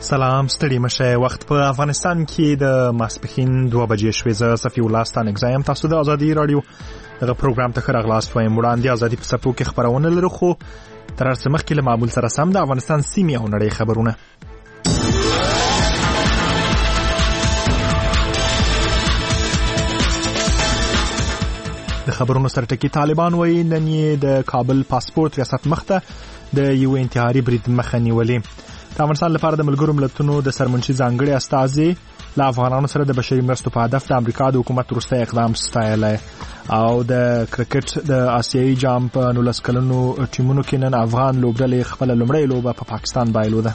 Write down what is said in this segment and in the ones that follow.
سلام، ستړي مشه. وخت په افغانستان کې د ماسپښین 2 بجې شوې. زه صفي الله ستانګزایم. تاسو د ازادي رادیو دغه پروګرام ته راغلاست. وایم وړاندې ازادي په صفو کې خبرونه لرو، خو تر څه مخکې له معمول سره سم د افغانستان سیمې او نړۍ خبرونه. د خبرونو سره ټکی طالبان وایي نن یې د کابل پاسپورت ریاست مخته د یو انتحاري برید مخه نیولې. د افغانستان لپاره د ملګرو ملتونو د سرمنشي ځانګړي استازي له افغانانو سره د بشري مرستو په هدف د امریکا د حکومت وروستی اقدام ستایلی. او د کرکټ د آسیایي جام په 19 کلنو ټیمونو کې نن افغان لوبډلې خپله لومړۍ لوبه په پاکستان بایلوده.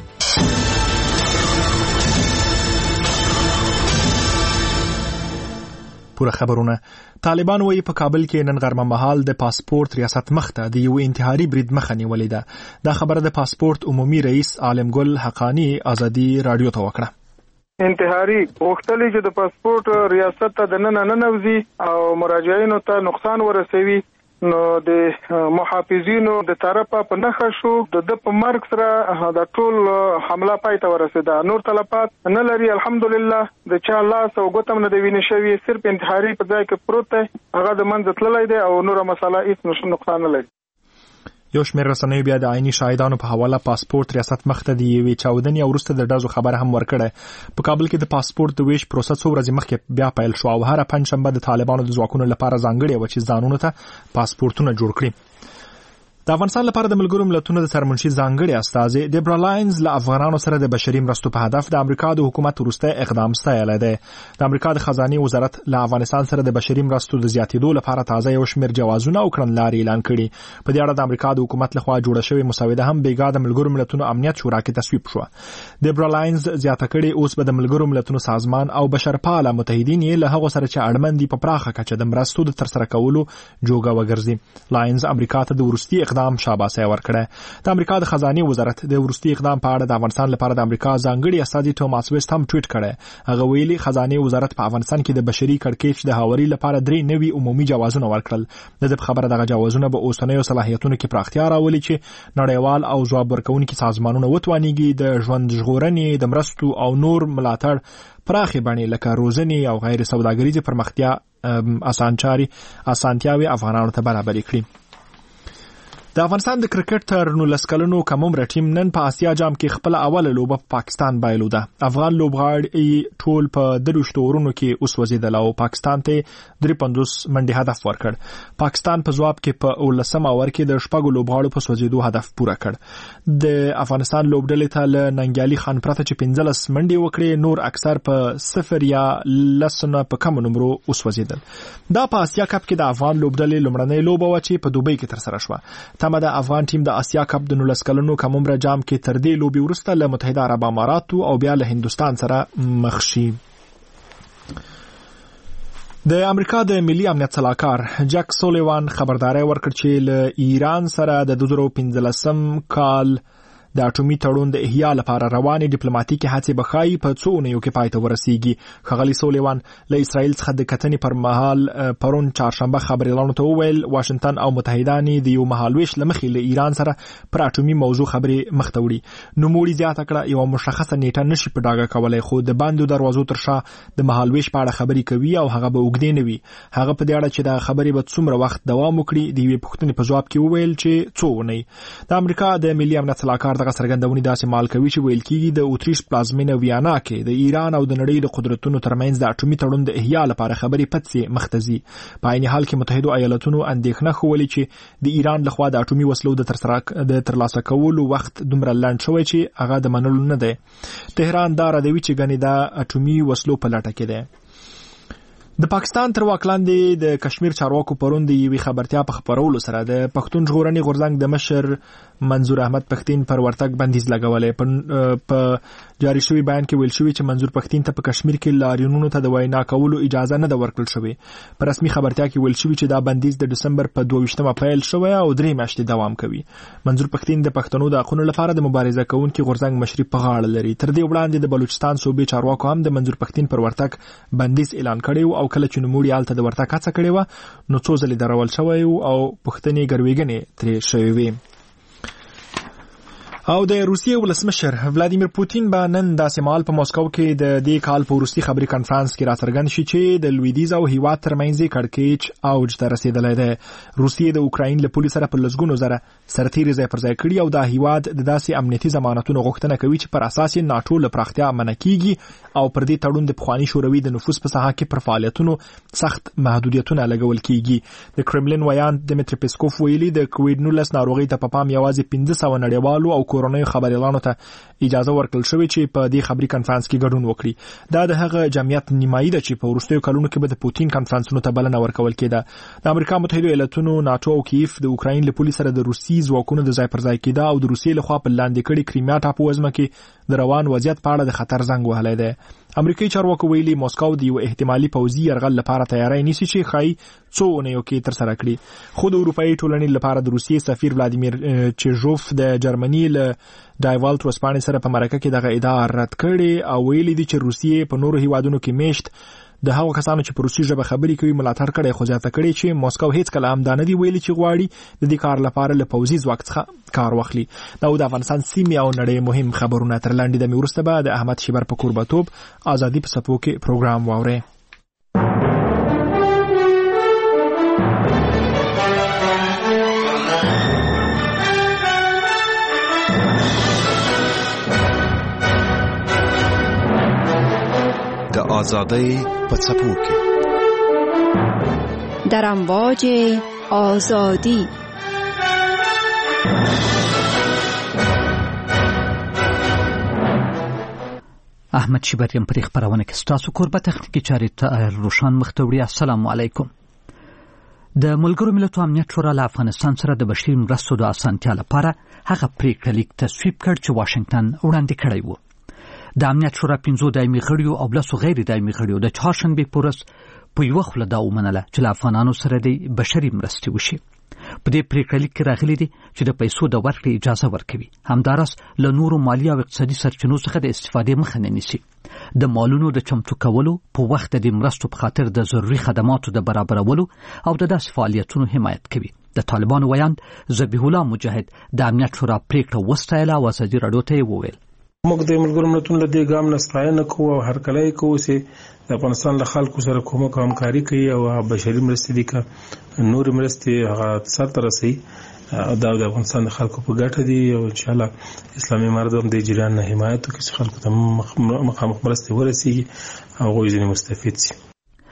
پوره خبرونه. طالبان وایي په کابل کې نن غرمه مهال د پاسپورت ریاست مخته د یو انتحاري برید مخه نیولې ده. دا خبره د پاسپورت عمومي رئیس عالم ګل حقانی ازادي رادیو ته وکړه. انتحاري غوښتلې چې د پاسپورت ریاست ته د ننوځي او مراجعینو ته نقصان ورسوي، نو د محافظینو د طرفه په نخښه شو د په مرګ سره د ټول حمله پای ته ورسېده. نور تلفات نه لري الحمدلله. د چا لاس او ګوتم نه دی وینې شوی، صرف انتحاري په ځای کې پروت دی، هغه د منځ تللی دی او نور مسله هیڅ نقصان نه لري. یو شمېر رسنیو بیا د عیني شاهدانو په حواله پاسپورت ریاست مخته د یوې چاودنې او وروسته د ډزو خبره هم ورکړه. په کابل کې د پاسپورت د ویش پروسه څو ورځې مخکې بیا پیل شو او هره پنجشنبه د طالبانو د ځواکونو لپاره ځانګړي و چې ځانونو ته پاسپورتونه جوړ کړي. د افغانستان لپاره د ملګرو ملتونو د سرمنشي ځانګړي استازي ډیبرا لاینز له افغانانو سره د بشري مرستو په هدف د امریکا د حکومت وروستی اقدام ستایلی دی. د امریکا د خزانه وزارت له افغانستان سره د بشري مرستو د زیاتېدو لپاره تازه یو شمېر جوازونه او کړنلارې اعلان کړي. په دې اړه د امریکا د حکومت لخوا جوړه شوې مسوده هم بیګا د ملګرو ملتونو امنیت شورا کې تصویب شوه. ډیبرا لاینز زیاته کړي اوس به د ملګرو ملتونو سازمان او بشرپاله متحدین یې له هغو سره چې اړمن دي په پراخه کچه د مرستو د ترسره کولو جوګه وګرځي. لاینز امریکا ته د وروستي اقدام شاباسي ورکړه. د امریکا د خزانه وزارت د وروستي اقدام په اړه د افغانستان لپاره د امریکا ځانګړي استازي توماس ویسټ هم ټویټ کړی. هغه ویلي خزانه وزارت په افغانستان کې د بشري کړکېچ د هواري لپاره 3 نوي عمومي جوازونه ورکړل. د خبره دغه جوازونه به اوسنیو صلاحیتونو کې پراختیا راولي چې نړیوال او ځواب ورکونکي سازمانونه وتوانیږي د ژوند ژغورنې د مرستو او نور ملاتړ پراخې بڼې لکه روزنې او غیر سوداګریزې پرمختیا اسانتیاوي افغانانو ته برابرې کړي. د افغانستان د کرکټ تر 19 کلنو کم عمره ټیم نن په آسیا جام کې خپل اوله لوبه په پاکستان بایلوده. افغان لوبغاړي ټول په 30 اورونو کې وسوځیدل او پاکستان ته 53 منډي هدف ورکړ. پاکستان په ځواب کې په 19 اور کې د شپږو لوبغاړو په سوځیدو هدف پوره کړ. د افغانستان لوبډلې ته له ننګیالي خان پرته چې 15 منډي وکړي، نور اکثر په 0 یا 10 په کم نمبرو وسوځیدل. دا په آسیا کپ کې د افغان لوبډلې لومړنۍ لوبه و چې په دوبۍ کې ترسره شوه. تمه د افغان ټیم د آسیا کپ د 19 کلنو کم عمره جام کې تر دې لوبي وروسته له متحده عرب اماراتو او بیا له هندستان سره مخ شي. د امریکا د ملي امنیت صلاحکار جک سولیوان خبرداري ورکړ چې له ایران سره د 2015 کال د اټومي تړون د احیا لپاره روانې ډیپلوماټیکي هڅې به ښایي په څو اونیو کې پای ته ورسیږي. ښاغلي سولیوان له اسرائیل څخه د کتنې پر مهال پرون چهارشنبه خبريالانو ته وویل واشنگټن او متحدان د یو مهالويش لمخې له ایران سره پر اټومي موضوع خبرې مخته وړي. نوموړي زیاته کړه یو مشخصه نیټه نشي په ډاګه کولای، خو د باندې دروازو تر شا د مهالويش په اړه خبرې کوي او هغه به وګدې نه وي. هغه په دې اړه چې د خبرې به څومره وخت دوام وکړي د یوې پوښتنې په جواب کې وویل چې څو اونۍ. د امریکا د ملي امنیت صلاحکار دغه څرګندونې داسې مال کوي چې ویل کېږي د اوتریش پلازمینه ویانا کې د ایران او د نړۍ د قدرتونو ترمنځ د اټومي تړون د احیا لپاره خبرې پڅې مختزي. په عین حال کې متحده ایالاتونو اندېښنه ښولې چې د ایران لخوا د اټومي وسلو د ترلاسه کولو وخت دومره لنډ شوی چې هغه د منلو نه دی. تهران دا ردوي چې ګنې د اټومي وسلو په لټه کې دی. د پاکستان تر واک لاندې د کشمیر چارواکو پرون د یوې خبرتیا په خپرولو سره د پښتون ژغورنې غورځنګ د مشر منظور احمد پښتين پر ورتګ بندیز لګولې. په جاری شوی بیان کې ویل شوی چې منظور پښتين ته په کشمیر کې لاریونونو ته د وینا کولو اجازه نه ده ورکړل شوې. په رسمي خبرتیا کې ویل شوی چې دا بندیز د دسمبر په 22مه پیل شوی او 3 میاشتې دوام کوي. منظور پښتين د پښتنو د حقوقو لپاره د مبارزه کوونکي غورځنګ مشري په غاړه لري. تر دې وړاندې د بلوچستان صوبې چارواکو هم د منظور پښتين پر ورتګ بندیز اعلان کړی او کله چې نوموړي آلته د ورتګ هڅه کړې و نو څو ځلې درول شوی او پښتني ګرویګنې ترې شوی وي. او د روسیې ولسمشر ولادیمیر پوتین به نن د سیمال په مسکو کې د دې کال په وروستي خبري کانفرنس کې راڅرګند شي چې د لویدیځ او هیواد ترمنځ کړکېچ اوج ته رسیدلی دی. روسیې د اوکراین له پولیس سره په لږونو زره سرتیري ځای پر ځای کړي او د هیواد د داسې امنیتي ضمانتونو غوښتنه کوي چې پر اساس یې ناتو له پراختیا منع کیږي او پر دې تړون د پخوانی شوروي د نفوذ په ساحه کې پر فعالیتونو سخت محدودیتونه لګول کیږي. د کرملین ویان دمیتری پیسکوف ویلي د کووډ-19 ناروغي ته په پام یوازې 1500 نړیوالو او کورونیو خبريالانو ته اجازه ورکړل شوې چې په دې خبري کانفرنس کې ګډون وکړي. دا د هغه جمعیت نیمایي ده چې په وروستیو کلونو کې به د پوتین کانفرنسونو ته بلنه ورکول کېده. د امریکا متحده ایالاتونو ناتو او کیف د اوکراین له پولیس سره د روسي ځواکونو د ځای پر ځای کېده او د روسیې لخوا په لاندې کړي کریمیا ټاپو وزمه کې د روان وضعیت په اړه د خطر زنګ وهلی دی. امریکایي چارواکو ویلي موسکو د یو احتمالي پوځي یرغل لپاره تیاری نیسي چې خای څو اونیو کې تر سره کړي. خو د اروپאי ټولنې لپاره د روسیې سفیر ولادیمیر چیژوف د جرمني له ډایوالټ وسپانې سره په مرکه کې دغه ادعا رد کړي او ویلي دي چې روسیې په نورو هیوادونو کې میشت د هغو کسانو چې په روسي ژبه خبرې کوي ملاتړ کړي، خو ځاته کړي چې موسکو هیڅ کله هم دا نه دی ویلي چې غواړي د دې کار لپاره له پوځي ځواک څخه کار واخلي. دا د افغانستان سیمې او نړۍ مهم خبرونه تر لاندې د میورسته به د احمد شیبر په کوربتوب ازادي په سپو کې پروګرام واوري. د آزادۍ په څپو کې در امواج آزادی احمد شیبریم پر خبرونه کې ستاسو کوربه تخنیکی چارې ته روشان مختوری. السلام علیکم. د ملګرو ملتونو امنیت شورا له افغانستان سره د بشري مرستو د اسانتیا لپاره هغه پریکړه لیک تصویب کړ چې واشنگټن وړاندې کړی و. د امنیت شورا 15 دایمي غړیو او 10 غیر دایمي غړیو د چهارشنبه پورس په یو خله دا ومنله چې له افغانانو سره د بشري مرستې وشي. په دې پریکړه لیک کې راغلي دي چې د پیسو د ورکړې اجازه ورکوي، همدارس له نورو مالی او اقتصادي سرچینو څخه د استفادې مخه نه نیسي. د مالونو د چمتو کولو په وخت د مرستو په خاطر د ضروري خدماتو د برابرولو او د داسې فعالیتونو حمایت کوي. د طالبانو ویاند ذبیح الله مجاهد د امنیت شورا پریکړه وستایله او ازادي راډیو ته وویل موږ د ملګرو ملتونو له دې ګام نه ستاینه کوو او هرکلی کوو چې د افغانستان له خلکو سره کومک او همکاري کوي او بشري مرستې دي که نورې مرستې هغه سرته رسوي. دا د افغانستان د خلکو په ګټه دي او انشاءالله اسلامي امارت هم د جریان نه حمایت وکړي چې خلکو ته مخامخ مرستې ورسیږي او هغوی ځینې مستفید شي.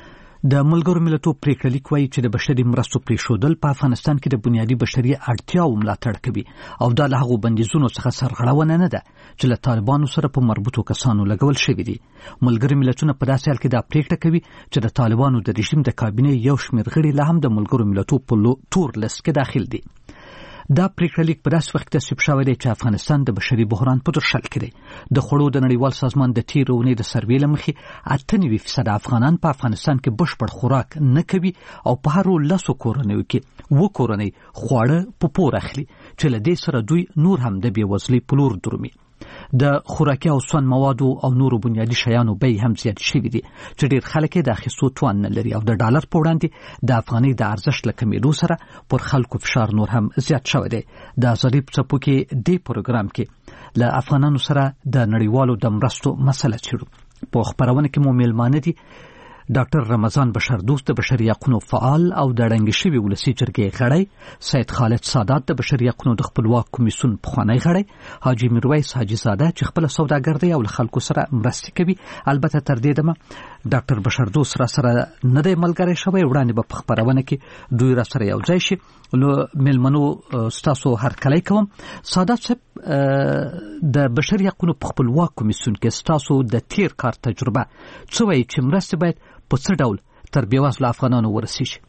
د ملګرو ملتونو پریکړه لیک وایي چې د بشري مرستو پریښودل په افغانستان کې د بنیادي بشري اړتیاو ملاتړ کوي او دا له هغو بندیزونو څخه سرغړونه نه ده چې له طالبانو سره په مربوطو کسانو لګول شوي دي. ملګري ملتونه په داسې حال کې دا پریکړه کوي چې د طالبانو د رژیم د کابینې یو شمېر غړي لا هم د ملګرو ملتونو په تور لیست کې داخل دي. دا پریکړه لیک په داسې وخت تصویب شوی دی چې افغانستان د بشري بحران په درشل کې دی. د خوړو د نړیوال سازمان د تېرې اونۍ د سروې له مخې 98% افغانان په افغانستان کې بشپړ خوراک نه کوي او په هرو 10 کورنیو کې 2 کورنۍ خواړه په پور اخلي چې له دې سره دوی نور هم د بېوزلۍ په لور درومي. د خوراکي او سون موادو او نورو بنیادي شیانو بیې هم زیات شوي دي چې ډېر خلک یې د اخیستو توان نه لري او د ډالر په وړاندې د افغانۍ د ارزښت له کمېدو سره پر خلکو فشار نور هم زیات شوی دی. د ازادي په څپو کې دې پروګرام کې له افغانانو سره د نړیوالو د مرستو مسله څېړو. په خپرونه کې مو میلمانه دي ډاکټر رمضان بشردوست د بشري حقوقو فعال او د ړنګ شوي ولسي جرګې غړی، سید خالد سادات د بشري حقوقو د خپلواک کمیسیون پخوانی غړی، حاجي میرویس حاجي زاده چې خپل سوداګر دی او له خلکو سره مرستې کوي. البته تر دې دمه ډاکټر بشردوست را سره نه دی ملګری شوی. وړاندې به په خپرونه کې دوی را سره یو ځای شي. نو میلمنو ستاسو هرکلی کوم. سادات صاحب د بشري حقوقو په خپلواک کمیسیون کې ستاسو د تیر کار تجربه څه وایي چې مرستې باید په څه ډول تر بېوزلو افغانانو ورسیږي؟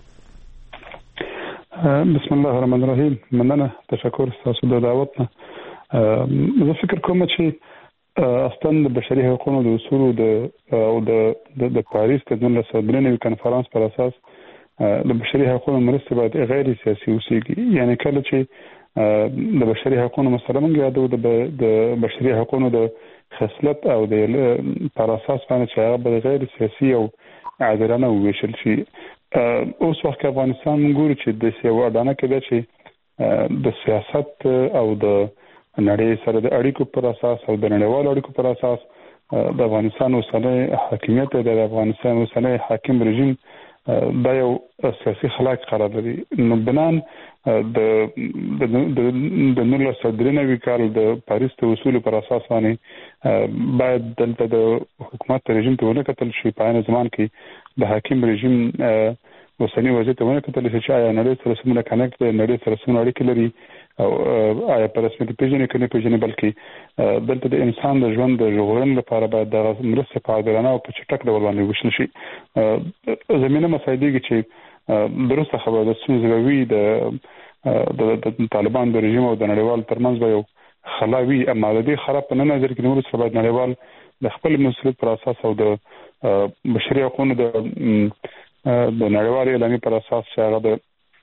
بسم الله الرحمن الرحیم. مننه، تشکر ستاسو د دعوت نه. زه فکر کوم چې اصلا د بشري حقوقو د اصولو د پاریس د 1993 کنفرانس پر اساس د بشري حقوقو مرستې باید غیر سیاسي اوسېږي. یعنی کله چې د بشري حقوقو مسله موږ یادو د بشري حقوقو د خصلت او د پر اساس باندې چې هغه به غیر سیاسي او عادلانه وویشل شي. اوس وخت افغانستان ګوري چې د سیاو اډانه کې ده چې د سیاست او د نړۍ سره د اړیکو پر اساس او د نړیوالو اړیکو پر اساس د افغانستان اوسنۍ حاکمیت د افغانستان اوسنۍ حاکم رژیم دا یو سیاسي خلاق قرار لري. نو بنان د 1993 کال د پاریس د اصول پر اساس باندې باید دلته د حکومت رژیم ته ونه کتل شي. په عین زمان کې د حاکم رژیم اوسنۍ وضعیت ته ونه کتل شي چې آیا نړۍ سره څومره کنیکټ دی، نړۍ سره څومره اړیکې لري او آیا په رسمیت پیژنې کنه پیژنې، بلکې دلته د انسان د ژوند د ژغورنې لپاره باید د مرستې په عادلانه او په چټک ډول باندې وشل شي. زمينه مسایدې چې درسته خبره ده چې د طالبان د رژیم او د نړیوال ترمنځ به یو خلاوي اما د دې خراب نه نظر کې نور سره باید نړیوال د خپل مسؤلیت پر اساس او د بشري حقوقو د نړیوال اعلامیې پر اساس چې هغه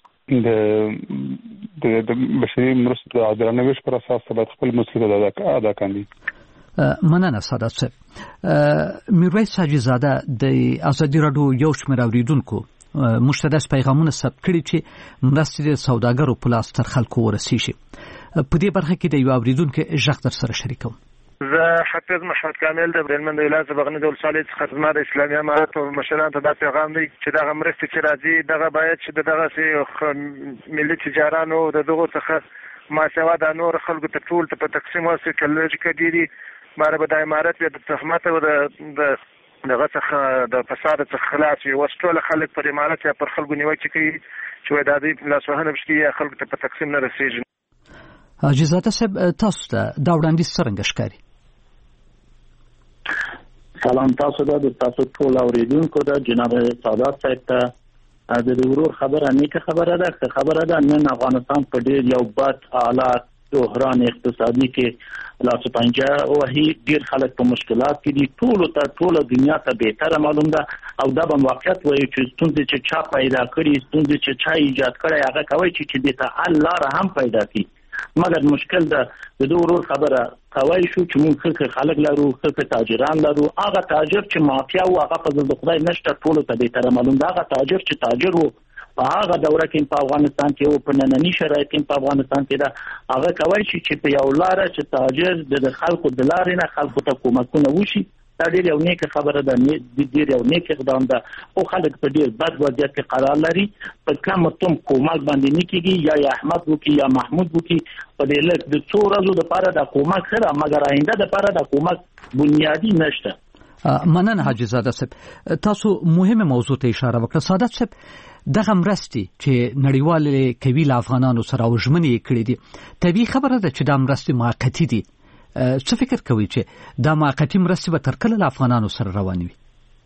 د بشري مرستو د عادلانه ویش پر اساس باید خپل مسؤلیت ادا کړي. مننه سعادت صاحب. میرویس حاجي زاده د ازادي راډیو یو شمېر اوریدونکو مشترک پیغامونه ثبت کړي چې مرستې د سوداګرو په لاس تر خلکو ورسیږي. په دې برخه کې د یو اوریدونکو ژغ در سره شریکوم. زه حافظ محمد کامل د برلمن د ولایت بغنی د ولسوالۍ څخه زما د اسلامي امارت او مشرانو ته دا پیغام دی چې دغه مرستې چې راځي دغه باید چې دغه ملي تجارانو دغه څخه ماسوا د نور خلکو ته ټول ته په تقسیم واسي کله چې کډيري ماره به د امارت د تهمت او د دغه څخه د فساد څخه خلاص وي. وسټول خلک پر امارت یا پر خلکو نیوکه کوي چې د دې لاسوهنه بشي خلکو ته په تقسیم نه رسیږي. حاجي زاده صاحب تاسو ته دا وړاندیز څنګه ښکاري؟ سلام تاسو د تاسو ټول اوریدونکو د جناب سعادت صاحب ته د ورور خبره نیکه خبره ده نن افغانستان په ډیر یو بد حالات بحران اقتصادي کې لاس پنجه وهي، ډیر خلک په مشکلات کې دي، ټول دنیا ته به معلوم ده او دا به واقعیت وایي چې ستونزې چې چا پیدا کړي، ستونزې چې چا ایجاد کړي هغه کوي چې د ته حل لار هم پیدا کړي. مګر مشکل ده د ورور خبره کوي شو چې موږ خلک لرو، تاجران لرو. هغه تاجر چې مافیا او هغه په د خدای نشته ټول ته به معلوم ده. هغه تاجر چې تاجر وو په هغه دوره کې په افغانستان کې او په نننی شرایط کې په افغانستان کې دا هغه کوي چې په یو لار چې تاجر د خلکو د لارې نه خلکو ته کومکونه وشي. دا ډیر یو نیک خبره ده، ډیر یو نیک اقدام ده او خلک په ډیر بد وضعیت کې قرار لري. په کوم تم کومک باندې نه کیږي یا احمد وکي یا محمود وکي په دې لږ د څو ورځو لپاره د کومک سره، مګر آینده لپاره د کومک بنیادی نشته. مننه حاجي زاده صاحب. تاسو مهمه موضوع ته اشاره وکړه. سعادت صاحب دغه مرستې چې نړیوال کوي له افغانانو سره او ژمنې کړې دي، طبیعي خبره ده چې دا مرستې موقتي دي. څه فکر کوي چې دا موقتي مرستې به تر کله له افغانانو سره روانې وي؟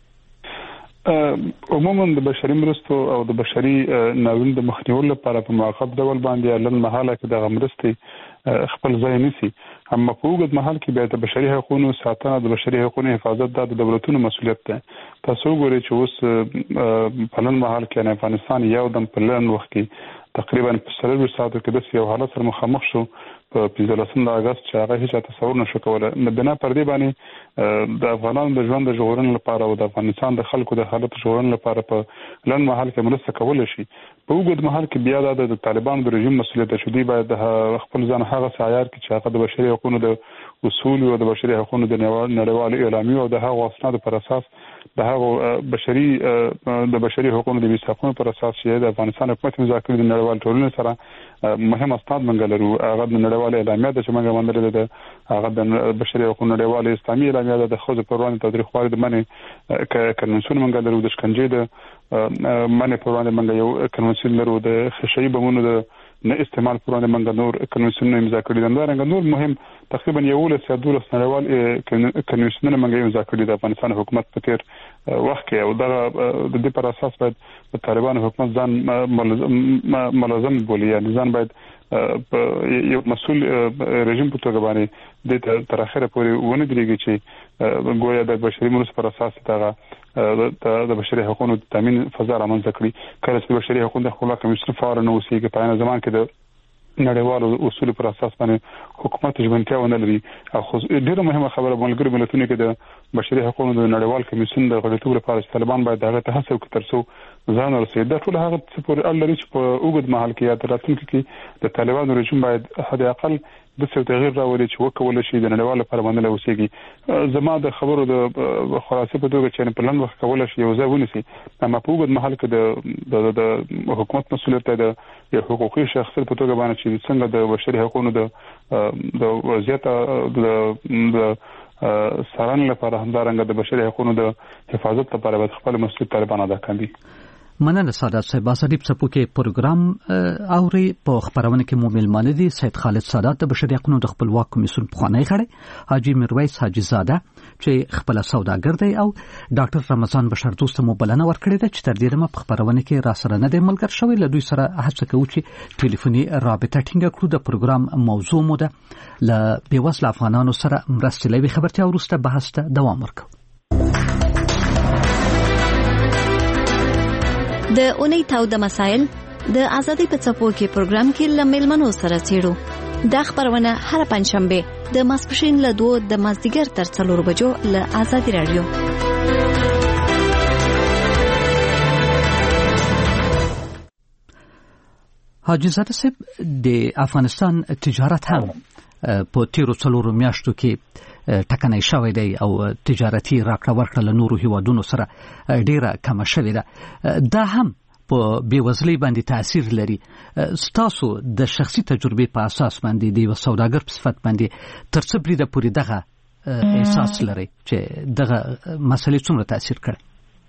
عموما د بشري مرستو او د بشري ناورین د مخنیوي لپاره په موقت ډول باندې لن محاله کې د مرستې خپل ځای نیسي. اما په وګړي محل کې به د بشري حقوقو ساتنه، د بشري حقوقو حفاظت د دولتونو مسؤلیت ده. تاسو ګورئ چې اوس په لن محل کې افغانستان یو دم په لن وخت کې تقریبا په 30 ساعتو کې د یو حالت سره مخامخ شو په 15 اگست چې هغه هیڅ تصور نشو کولای. بنا پر دې باندې د افغانانو د ژوند د ژغورنې لپاره او د افغانستان د خلکو د حالت ژغورنې لپاره په لن محل کې مرسته کول شي. په وګړي محل کې بیا د طالبان د رژیم مسؤلیت شدي باید د خپل ځان هغه سعیار کې چې هغه د بشري حقوقو د اصول او د بشري حقوقو د نړیوال اعلامیې او د هغه اسناد پر اساس د هغه بشري حقوقو د میثاقونو پر اساس چې د افغانستان حکومت مذاکرې د نړیوال ټولنې سره مهم اسناد منګلرو. هغه د نړیوال اعلامیه د چې موږ باندې د هغه د بشري حقوقو نړیوال اسلامي اعلامیه د خوځ پر وړاندې تاریخواري د منې کنونسون منګلرو د شکنجې د منې پر وړاندې منګ یو کنونسون لرو د خشعي بمونو د نه استعمال پر وړاندې منګ نور کنونسون امضا کړي دي. دا رنګ نور مهم تقریبا یو له 12 نړیوال کنونسون منګ امضا کړي د افغانستان حکومت په تیر وخت کې او د دې پر اساس باید د طالبان حکومت ځان ملزم بولي، یعنی ځان باید یو مسؤل رژیم په توګه باندې د تر اخره پورې ونه درېږي چې ګویا د بشري مرستو پر اساس د بشري حقوقو تامین فضا رامنځته کړي. کله چې بشري حقوقو د خپل کمیسیون فعال نه اوسېږي په عین زمان کې د نړیوالو اصول پر اساس باندې حکومت ژمنتیا ونه لري. او ډیره مهمه خبره ملګری ملتونو کې د بشري حقوقو د نړیوال کمیسیون د غړیتوب لپاره طالبان باید هغه ته هڅه وکړي ترڅو ځان رسید. دا ټول هغه څه پورې اړه لري چې په اوږد مهال کې یا راتلونکي کې د طالبانو رژیم باید حد اقل د څه تغییر راولي چې وکول شي د نړیوالو لپاره باندې اوسېږي. زما د خبرو د خلاصې په توګه چې په لنډ وخت کول شي یو ځای ونیسي، اما په اوږد مهال کې د حکومت مسؤلیت د یو حقوقي شخص په توګه باندې چې څنګه د بشري حقوقو د وضعیت د سران لپاره همدارنګه د بشري حقوقو د حفاظت لپاره باید خپل مسؤلیت طالبان ادا کړي. مننه سادات صاحب. اسادیب څپو کې پروګرام اوري په خبرونه کې مو ملمانه دي سید خالد سادات د بشري حقوقو د خپلواک کمیسیون پخوانی غړی، حاجی میرویس حاجی زاده چې خپل سوداګر دی، او ډاکټر رمضان بشر دوست مو بلنه ورکړی ده چې تر دې په خبرونه کې را سره نه دی ملګر شوی. له دوی سره هڅه کوو چې ټلیفوني رابطه ټینګه کړو. د پروګرام موضوع مو ده له بیوزله افغانانو سره مرستې لوي خبرتیا وروسته بحث ته دوام ورکوو. د اونۍ تاوده مسائل د ازادي په څپو کې پروګرام کې لملمنو سره چیرو. دا خبرونه هر پنځشنبه د ماسپښین له 2 د مازدیګر تر 4 بجو له ازادي رادیو. حاجی زاده صاحب، د افغانستان تجارت هم په تیرو 4 میاشتو کې ټکنۍ شوی دی او تجارتي راکړه ورکړه له نورو هیوادونو سره ډیره کم شوې ده. دا هم په بیوزلۍ باندې تاثیر لري. ستاسو د شخصي تجربې په اساس باندې د یو سوداګر په صفت باندې تر څه بریده پورې دغه احساس لري چې دغه مسلې څومره تاثیر کړي؟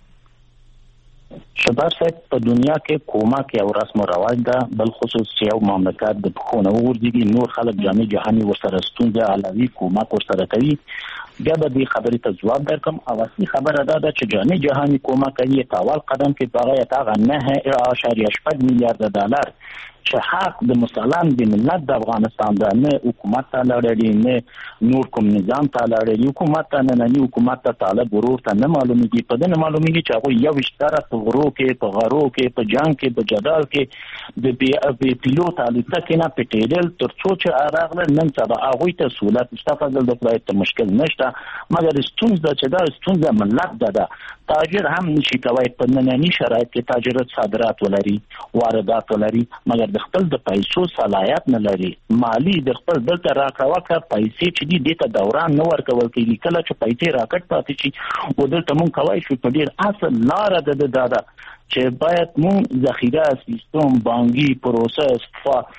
شباب صاحب، په دنیا کې کومک یو رسم او رواج ده، بل خصوص چې یو مملکت د پخونه ورځي نور خلک جامع جهاني ورسره ستونزه علاوه کومک ورسره کوي. بیا به دې خبرې ته ځواب درکم. او اصلي خبره ده چې جامع جهاني کومک کوي په اول قدم کې بغیر تا 9.8 میلیارډ ډالر چې حق د مسلمان د ملت د افغانستان د نه حکومت ته لړړي نه نور کوم نظام ته لړړي حکومت ته نه حکومت ته طالب ورور ته نه معلومیږي. په دې نه معلومیږي چې هغه یو اشتراک په غرو کې په غارو کې په جنگ کې په جدال کې د پیلوټ الوتکې نه پټېدل تر څو چې راغله نن سبا هغه ته سہولت استفاده د خدای ته مشکل نشته، مګر ستونزه چې دا ستونزه ملت ده. تاجر هم نشي کوي په ننني شرایط کې تاجرت صادرات ولري واردات ولري، مګر د خپل د پیسو صلاحیت نه لري. مالی د خپل دلته راکړه پیسې چې دي دته دوران نه ورکول کېږي. کله چې پیسې راکټ پاتې شي او دلته مونږ کوي شو په ډیر اصل لار ده چې باید مونږ ذخیره سیستم بانکي پروسس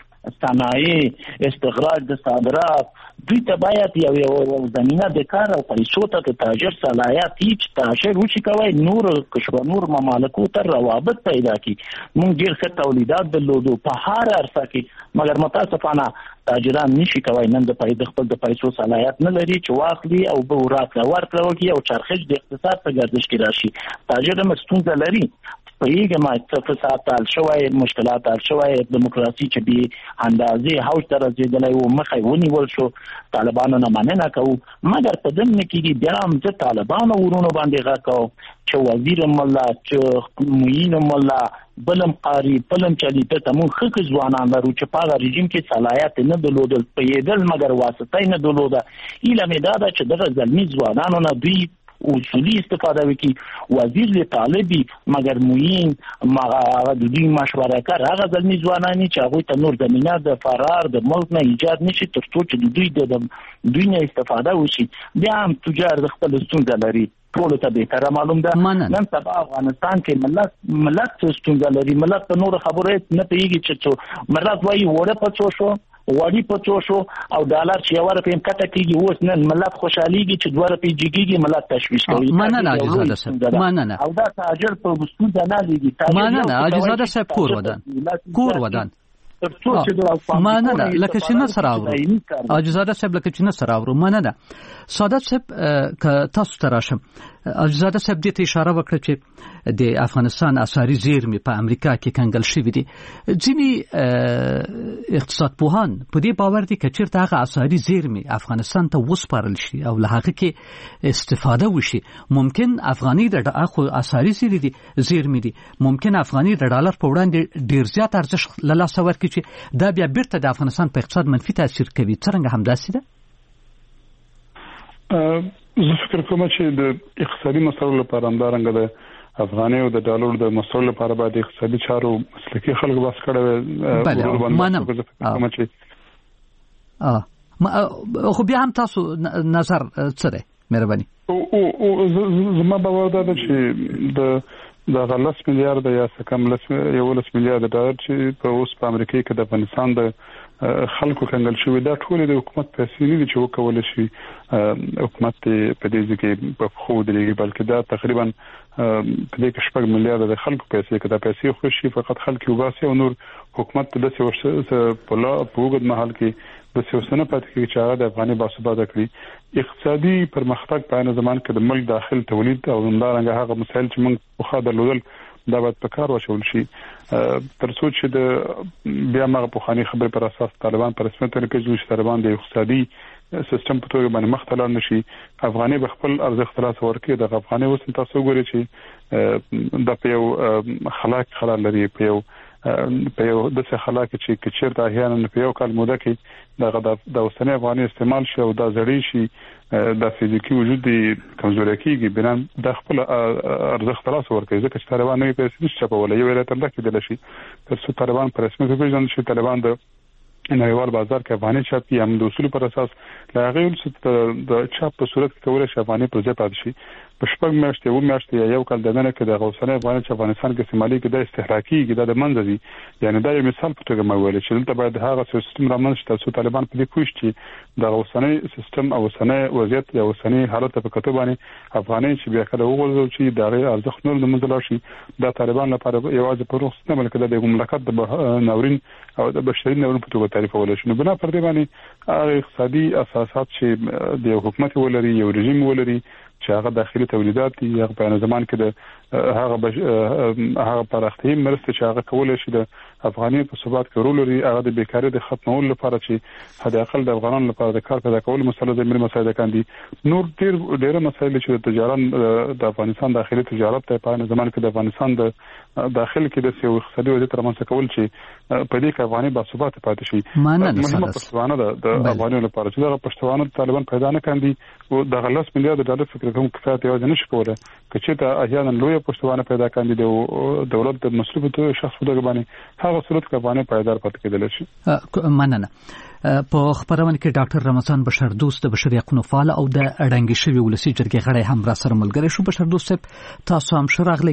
صنایع استخراج د صادرات دوی ته باید یو زمینه د کار او پیسو ته د تاجر صلاحیت هیڅ تاجر وشي کوي نور کشور نور ممالکو ته روابط پیدا کی. مونږ ډیر ښه تولیدات درلودو په هر عرصه کې، مګر متاسفانه تاجران نشي کوي نن د خپل د پیسو صلاحیت نه لري چې واخلي او به ورکړه وکړي او چرخش د اقتصاد په گردش کې راشي. تاجر هم ستونزه لري په یوه ما فساد تل شوی، مشکلات تل شوی، دیموکراسي چې به اندازې هاوش تر رسیدلای او مخې ونیول شو. طالبانو نه مننه کوو، مګر په دې کې بیا هم چې طالبانو ورونو باندې غاکو چې وزیر مولا چې موین مولا بلم قاری بلم چلی ته مون خک ځوانان لرو چې په رژیم کې صلاحیت نه درلودل پیدل مګر واسطه نه درلوده. ایله مې دا چې دغه ځلمي ځوانانو نه دوی اصولي استفاده وکي. وزیر له طالبي مګر موین هغه د دوی مشوره کار هغه ځلمي ځوانانی چې هغه ته نور زمينه د فرار د ملک نه ایجاد نشي تر څو چې دوی نه استفاده وشي. بیا هم تجار د خپل ستونزه لري. ټول ته به تر معلوم ده نن سبا افغانستان کې ملت ستونزه لري. ملت په نور خبره نه پیږي چې ملت وایي وړه پڅو شو وړي پڅو شو او ډالر چې یو رقم کته کیږي. اوس نن ملت خوشحاليږي چې 2 روپۍ جګيږي ملت تشویش کوي. مننه عاجزاده صاحب، مننه. او دا تاجر په وسطه نه لګي. مننه عاجزاده صاحب، کور ودان مننه لکه چې نه سره اورو. عاجزاده صاحب لکه چې نه سره اورو. مننه سادات صاحب، که تاسو ته راشم عاجزاده صاحب دې ته اشاره وکړه چې د افغانستان اسعاري زیرمې په امریکا کې کنګل شوې دي. ځینې اقتصاد پوهان په دې باور دي چې چیرته هغه اسعاري زیرمې افغانستان ته وسپارل شي او له هغه کې استفاده وشي، ممکن افغاني د اخو اسعاري زیرمې دي ممکن افغاني د ډالر په وړاندې ډیر زیات ارزښت له لاسه ورکړي چې دا بیا بیرته د افغانستان په اقتصاد منفي تاثیر کوي. څنګه همداسې ده؟ زه فکر کوم چې د اقتصادي مسایلو لپاره همدارنګه د افغاني او د ډالر د مسول لپاره باید اقتصادي چارو مسلکي خلک باس کړي بله خو بیا هم تاسو نظر څه دی مهرباني زما باور دا چې د 10 میلیارډ یا څه کم 11 میلیارډ ډالر چې په اوس په امریکا کې د افغانستان د خلکو کنګل شوی دا ټول د حکومت پیسې نه دي چې وکول شي حکومت په دې کې په خو دې بلکې دا تقریبا په دې کې 8 میلیارډ د خلکو پیسې کې دا پیسې خو شي فقط خلک یو باسي او نور حکومت د څه په وګړو محل کې د سیاسونه پاتې کې چې هغه د افغاني باثباته کړی اقتصادي پرمختګ په ان زمان کې د ملک داخل تولید او همدارنګه هغه مسایل چې موږ په خاطر لودل دا باید په کار واچول شي تر څو چې د بیا موږ په خاني خبر پر اساس طالبان پر رسمي طریقې چې طالبان د اقتصادي سیستم په توګه باندې مختلف نشي افغاني بخپل ارزښت خلاص ورکړي د افغاني وسن تاسو ګورئ چې د پیو خلاق خلل لري پیو په یو د څه خلاق چې چیرته احیانا په یو کال موده کې د اوسنۍ افغاني استعمال شي او د زړی شي د فزیکی وجود کمزوري کیږي بنان د خپل ارزښت خلاص ورکړي ځکه چې طالبان نه پیسې نشي په ولې ویل تر لکه دل شي تر څو طالبان پر رسمي توګه چې طالبان د نړیوال بازار کې افغاني چاپ هم د اصول پر اساس لا غیر د چاپ په صورت کې کولای شي افغاني پر ځای پاتې شي په شپږ میاشتې و میاشتې یو کال دنه کې د غوسنه افغاني چې افغانستان کې استعمالي کې د استهلاکي کې د منځ دي یعنی دا یو مثال په توګه مې ویل چې دلته باید هغه سیستم رامنځته شي چې طالبان په دې پوښتنه چې د غوسنه سیستم او غوسنه وضعیت یا غوسنه حالت په کتو باندې افغاني چې بیا کله وګورئ چې د ارزښت نور د منځ شي د طالبان لپاره یوازې په روغ سیستم کې د مملکت د ناورین او د بشري ناورین په توګه تعریفول شي نو بنا پر دې باندې اقتصادي اساسات چې د حکومت ولري یو رژیم ولري چې هغه داخلي تولیدات دي هغه په زمان کې د هغه پراختي مرسته چې هغه کولای شي د افغاني په ثبات کې رول لري هغه د بیکاری د ختمولو لپاره چې حد اقل د افغانانو لپاره د کار پیدا کول مسله د ملي مسایل کاندي نور ډېر مسایل چې د تجارت د افغانستان داخلي تجارت ته په زمان کې د افغانستان د داخل کې د سیاسي اقتصادي وضعیت ترمنځ کول چې په دې کې افغاني باثبات پاتې شي مهمه پښتوانه د افغانانو لپاره چې د پښتوانو طالبان پیدا نه کاندي او د 10 میلیارډ ډالر فکر کوم کفایت یوازې نشي کولای چې ته احیانا لوی پښتوانه پیدا کاندي د دولت د مسؤلیت شخص په دغه باندې هغه صورت کې باندې پایدار پاتې کېدل شي مننه په خبرونه کې ډاکټر رمضان بشر دوست د بشري حقوقو فعال او د اړنګي شوی ولسی جرګې غړی هم را سره ملګری شو بشر دوست تاسو هم شراغلی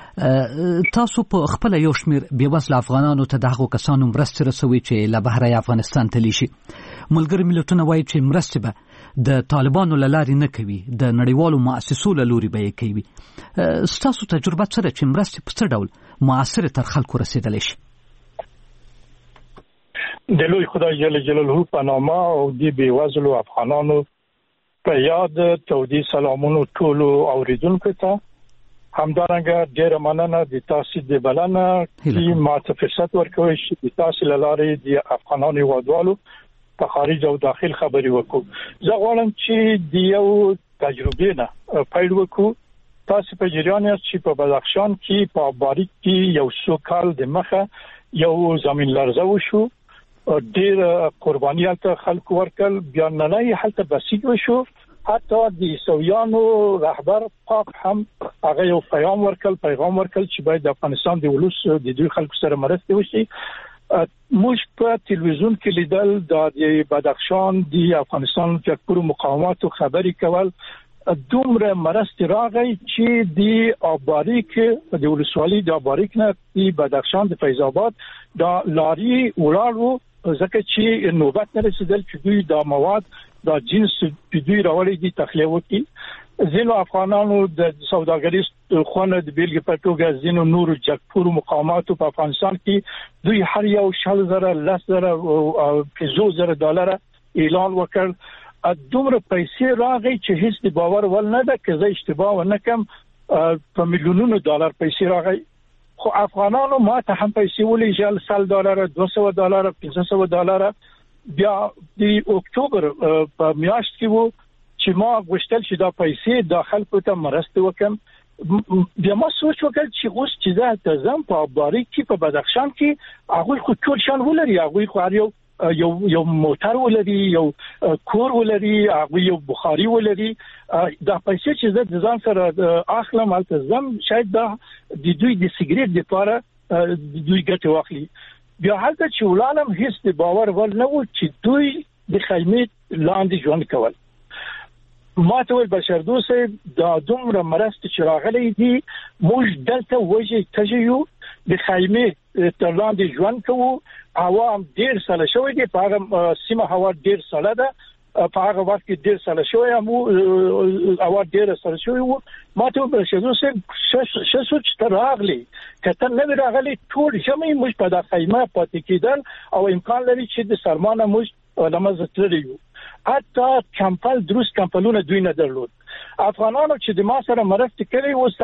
تاسو په خپل یو شمیر بیوزله افغانانو ته دغه کسانو مرسته رسوي چې له بهرای افغانستان ته لیشي ملګری ملتونه وایي چې مرسته به د طالبانو لاري نه کوي د نړیوالو مؤسسو لوري به کوي ستاسو تجربه سره چې مرسته په څه ډول موثر تر خلکو رسیدلی شي د لوی خدای جل جلاله په نامه او د بیوزلو افغانانو په یاد تودي سلامونو ټولو اوریدونکو ته همدارنګه ډیره مننه د تاسو د بلنه چې ماته فرصت ورکوي چې د تاسو لارې د افغانانو وادوالو په خارج او داخل خبري وکړو زه غواړم چې د یو تجربې نه پیل وکړو تاسو په جریان یاست چې په بدخشان کې په باریک کې یو څو کال د مخه یو زمين لرزه وشو ډیر قربانیات خلک ورکل بیا نه هلته بسیج وشو حتی د سویانو رهبر پاک هم هغه یو پیغام ورکل چې باید د افغانستان د ولوس د دوی خلکو سره مرسته وشي موږ په تلویزیون کې لیدل د بدخشان د افغانستان فکر مقاومت خبري کول دومره مرسته راغی چې د اباریک د ولسوالۍ د اباریک نه د بدخشان د فیض آباد د لاري ولاړو ځکه چې نوبت نه رسیدل چې دوی د مواد د جنس په دوی راوړي دي تخلیه وکړي زینو افغانانو د سوداګریز خونه د بیلګې په توګه زینو نور جګپور مقامات په افغانستان کې دوی هر یو 10,000 او $50,000 اعلان وکړ دومره پیسې راغی چې هیڅ د باور ول نه ده که زه اشتباه ونه کوم په میلیونونو ډالر پیسې راغی خو افغانانو ماته هم پیسې ولېږل $100 $200 $500 بیا د اکتوبر په میاشت کې وو چې ما غوښتل چې دا پیسې د خلکو ته مرسته وکم بیا ما سوچ وکړ چې اوس چې زه تزم په باریک کې په بدخشان کې هغه خو ټول شان ولري هغه خو هر یو یو موټر ولري یو کور ولري هغه یو بخاري ولري دا پیسې چې د ځان سره اخلم التزم شاید دا د دوی د سیګریټ لپاره دوی ګټه واخلي بیا هلته چې ولانم هیڅ د باور ول نه و چې دوی د خیمې لاندې ژوند کول ما ته ویل بشردو صاحب دا دومره مرسته چې راغلي دي موږ دلته وجه تجیو د خیمې تر لاندې ژوند کوو عوام ډیر ساله شوی دي په هغه سیمه هوا ډیر ساله ده په هغه وخت کې ډیر ساله شوی مو هوا ډیر ساله شوی وو ما ته بشردو صاحب شې چې راغلي کته نه راغلي ټول جمعي موږ په د خیمه پاتې کېدل او امکان لري چې د سرمانه موږ لمزه تلریو حتی کمپل دروس کمپلونه دوی نه درلود افغانانو چې د ما سره مرسته کړې و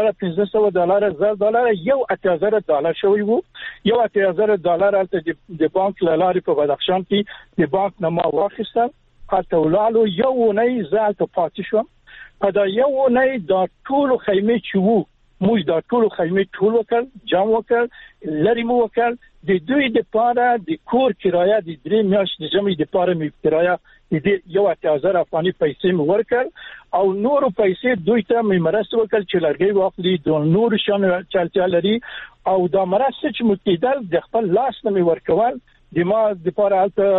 $1500 $1000 یو $8000 شوی وو یو $8000 البته د بانک لارې په بدخشان کې د بانک نه ما واخیستل حتی ولالو یو نه زالت پاتې شو په دا یو نه دا ټول خیمه چې وو موږ دا ټول خیمه ټول وکړ جام وکړ لری مو وکړ د دوی د پاره د کور کرایه د 3 میاشتې جمعي د پاره می کرایه د یو $8000 افغاني پیسې مو ورکړ او نور پیسې دوی ته می مرسته وکړ چې لرګي واخلي د نور شان چلچا لري او دا مرسته چې متیدل د خپل لاس نه می ورکول د ما د پاره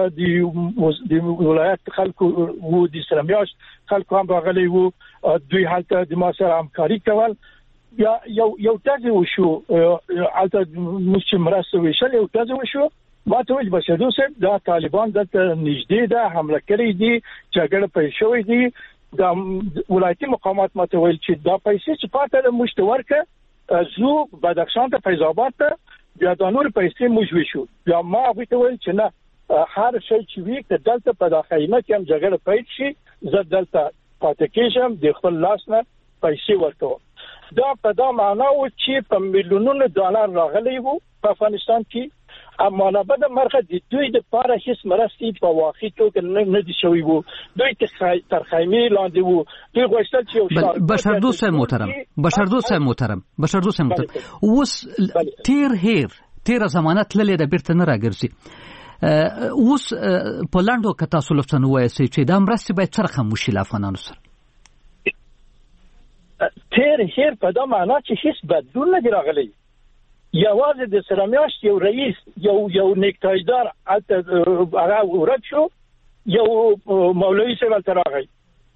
البته د ولایت خلکو وو د سلمیاش خلکو هم راغلي وو دوی حالت د ما سره همکاري کول یا یو تاسو وشو البته مش مرسته وشل یو تاسو وشو ما ته ویل بشردو صاحب دا طالبان د نږدې ده حمله کړې دي جګړه پېښ شوې دي د ولایتي مقامات ما ته ویل چې دا پیسې چې پاتې د مشترکه زو بدخشان ته فیض آباد ته بیا د نور پیسې موږ وشو بیا ما ویل چې نه هر شي چې وی ته دلته په داخليمه کې هم جګړه پېښ شي زه دلته پاتې کېږم د خپل لاس نه پیسې ورکوم دا په دا معنا و چې په میلیونونو ډالر راغلي وو په افغانستان کې اما نه بده مرخه د دوی د پاره هیڅ مرستي په واقع توګه نه دي شوی وو دوی تر خیمې لاندې وو دوی غوښتل چې بشردو صاحب محترم اوس تیر ضمانت للی د بیرته نه راګرځي اوس په لاندو کتا سولفتن وایي چې دا مرستي باید څرخه مشکل افغانانو سره تیر هیر په دا معنا چې هیڅ بدلون نه راغلی یوازې د سرمیاش یو رئیس یو نیکټایدار هغه ورک شو یو مولوی صاحب راغی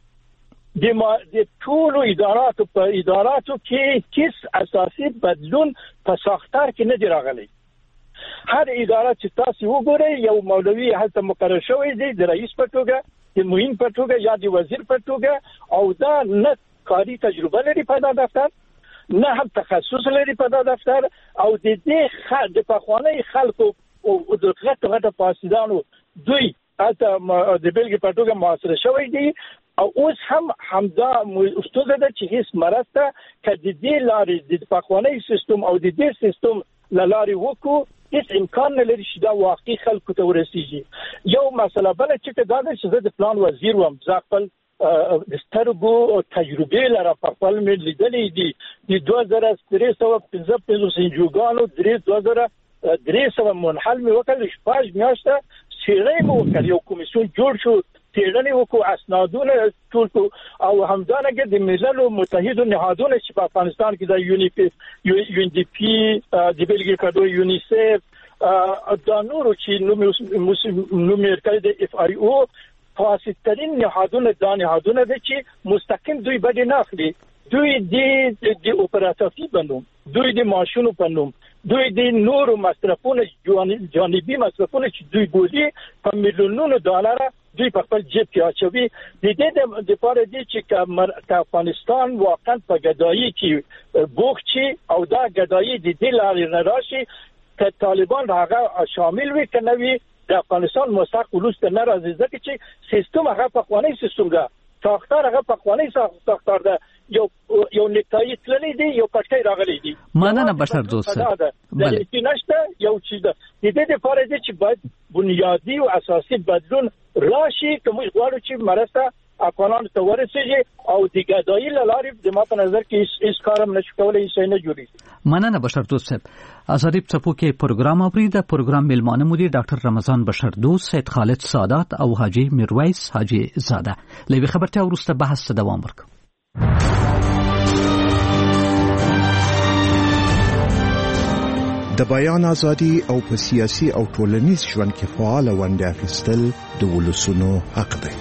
د ټولو اداراتو کې هیڅ اساسي بدلون په ساختار کې نه راغلی هر اداره چې تاسو وګورئ یو مولوی هلته مقرر شوی دی د رئیس په توګه د معین په توګه یا د وزیر په توګه او دا نه کاری تجربه لري په دا دفتر نه هم تخصص لري په دا دفتر او د دې د پخوانی خلکو او د غټ پاسدانو دوی حتی د بلګي په توګه محاصره شوی دي او اوس هم همدا استاد ده چې هیڅ مرسته کدي د لارې د پخوانی سیستم او د دې سیستم لارې وکړو هیڅ امکان نه لري چې دا واقعي خلکو ته ورسیږي یو مسله بل چې دا د شزه د پلان وزیر وم ځخپل د سترګو تجربه لري په خپل مې لیدلې دي د 2315 سنجوګانو 2300 منحل مې وکړل شپږ میاشته سیرې مو وکړ یو کمیسیون جوړ شو تیرنی وکړو اسنادونه ټول او همدانګه د ملل متحد نهادونو چې په افغانستان کې د UNDP د بلګي کډو یونیسف د نورو چې نو مې د FIO فاسدترین نهادونه د نهادونه د چې مستقیم دوی بده نه اخلي دوی د اپراتیفي بنوم دوی د ماشونو بنوم دوی د نورو مصرفونه جانبي مصرفونه چې دوی ګوري په میلیونونو ډالر دوی په خپل جیب کې اچوي د دې د پاره دي چې افغانستان واقعا په ګدایي کې بوخچي او دا ګدایي د دې لارې راشي چې طالبان هغه شامل وي کنه وي د افغانستان مستقل ولوس ته ناراضي ځکه چې سیستم هغه په قوانين سیستم ده ساختار هغه په قوانين ساختار ده یو نیټای تللی دی یو پټکای راغلی دی مننه بشر دوست بله چې نشته یو چیز ده د دې لپاره چې باید بنیادی او اساسي بدلون راشي کوم غواړو چې مرسته افغانانو ته ورسیږي او د ګدایي لارې د ما په نظر کې هیڅ کارم نشي کولای هیڅ نه جوړي. مننه بشر دوست صاحب. آزادی څپو کې پروګرام اورید. پروګرام میلمانه مدیر ډاکټر رمضان بشر دوست، سید خالد سادات او حاجی میرویس حاجی زاده. لوي خبرته ورسته بحث دوام ورک. د بیان ازادي او په سیاسي او ټولنیز ژوند کې فعال ونډه اخیستل د ولسونو حق دی.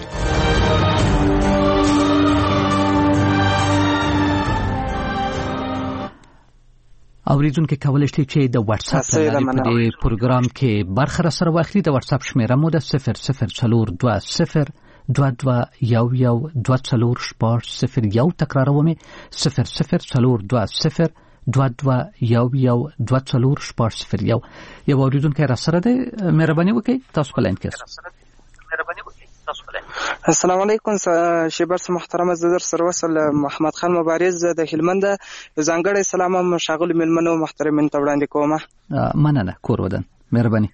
اوریدونکو کولای شي چې د واتس اپ په پروګرام کې برخه سره واخلي. د واتس اپ شمیره مو د 0042011240 تکراروم 004202 2211 یو اوریدونکو را سره ده. مهرباني وکړئ تاسو په لاین کې. السلام علیکم شیبر محترم زدر سروسل محمد خان مبارز د هلمند ځانګړی سلام مشاغل ملمنو محترمین ته وړاندې کوم. مننه کور ودان مهرباني.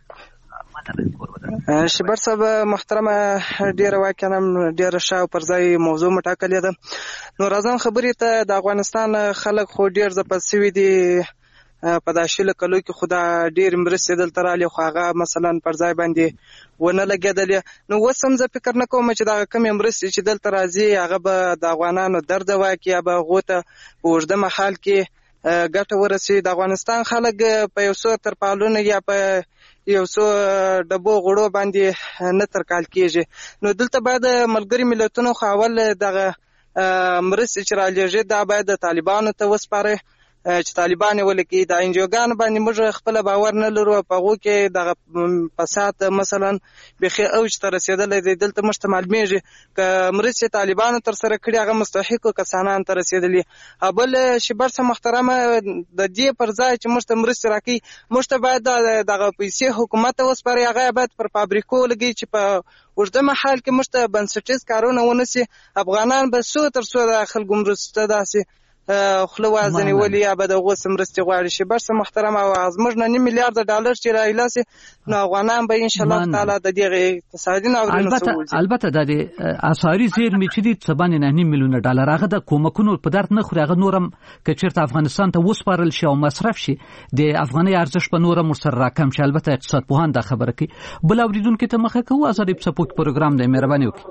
شیبر صاحب محترم ډیره واقعا ډیره شاو پر ځای موضوع مټاکلې ده. نو راځم خبرې ته. د افغانستان خلک خو ډیر ځپسوي دي په داشله کلو کې خدا ډیر مرسته دلته رالی خو هغه مثلا پر ځای باندې ونه لګیدل. نو وسم زه فکر نه کوم چې دا کم مرسته چې دلته راځي هغه به د افغانانو درد واقعي به غوته په وجده محل کې ګټه ورسي. د افغانستان خلک په یو څو تر پالونه یا په یو څو ډبو غړو باندې نه تر کال کېږي. نو دلته باید ملګری ملتونو خاول دغه مرسته چې راځي دا باید د طالبانو ته وسپاره چې طالبان ولکې د انجوګان باندې موږ خپل باور نه لرو په غو کې د فساد مثلا بخي اوج تر رسیدل دلته مشتمل میږي ک مرسته طالبان تر سره کړي هغه مستحق کسانان تر رسیدلی. ابل شبر سم محترمه د دې پر ځای چې مرسته راکې مشته باید دغه پیسې حکومت وسپاري هغه باید پر فابریکو لګي چې په ورته محل کې مشته بنسټیز کارونه ونسي. افغانان به سو تر سو داخل ګمرسته داسي خلو وازنی ولی ابد غوسم مرستي غواړي. شي برسه محترم او ازمر نه میلیارډ ډالر چې راایلاسي نو افغانان به ان شاء الله تعالی د دې اقتصادي ناورین البته د اساري زیرمې چې د 7.9 میلیون ډالر هغه د کومکونو په درد نه خوري. هغه نورم که چیرته افغانستان ته وسپارل شي او مصرف شي د افغاني ارزښت په نورم سره راکم شي. البته اقتصاد پوهان دا خبره کوي. بل اوریدونکو ته مخه کوو آزادی سپورت پروګرام د مهرباني وکړي.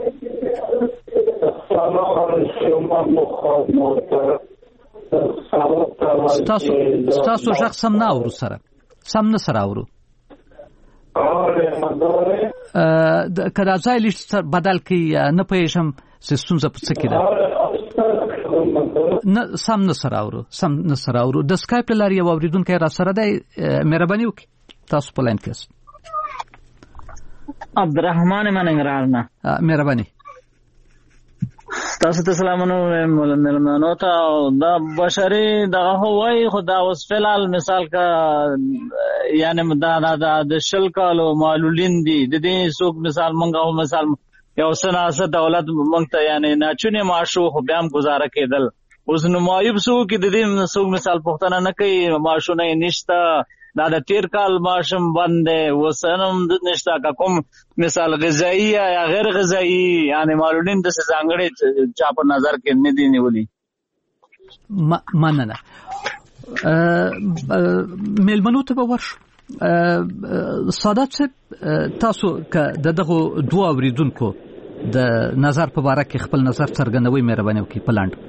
ستاسو ژغ سم نه اورو سره سم نه سره اورو کدا ځای لیست بدل کی نه پېښم ستونزه په څه کې ده نه سم نه سره اورو د سکایپ لاري یو اوریدونکو را سره ده. مهرباني وکړئ تاسو په لاین کې. عبدالرحمن مننګرالنا مهرباني. تاسو ته سلامونه ملمنو ته دا بشري دغه هوای خدا اوس فلال مثال کا یعنی دا د شل کالو معلولین دي د دې څوک مثال منغه مثال یو سناسه دولت مونږ ته یعنی ناچونه معاشو خو بیا هم گزاره کېدل. اوس نو مایوب سو کې د دې څوک مثال پښتنه نه کوي معاشونه نشته دا د تیر کال ماشم باندې وسنم د نشتا کوم مثال غذایی یا غیر غذایی یعنی معلولین د ځانګړي چا په نظر کې نه دي نیولي. مننه. ملمنو ته ورش سادات صاحب تاسو که دغه دوه اوریدونکو د نظر په اړه کې خپل نظر څرګندوي مهرباني وکړئ په لاندې.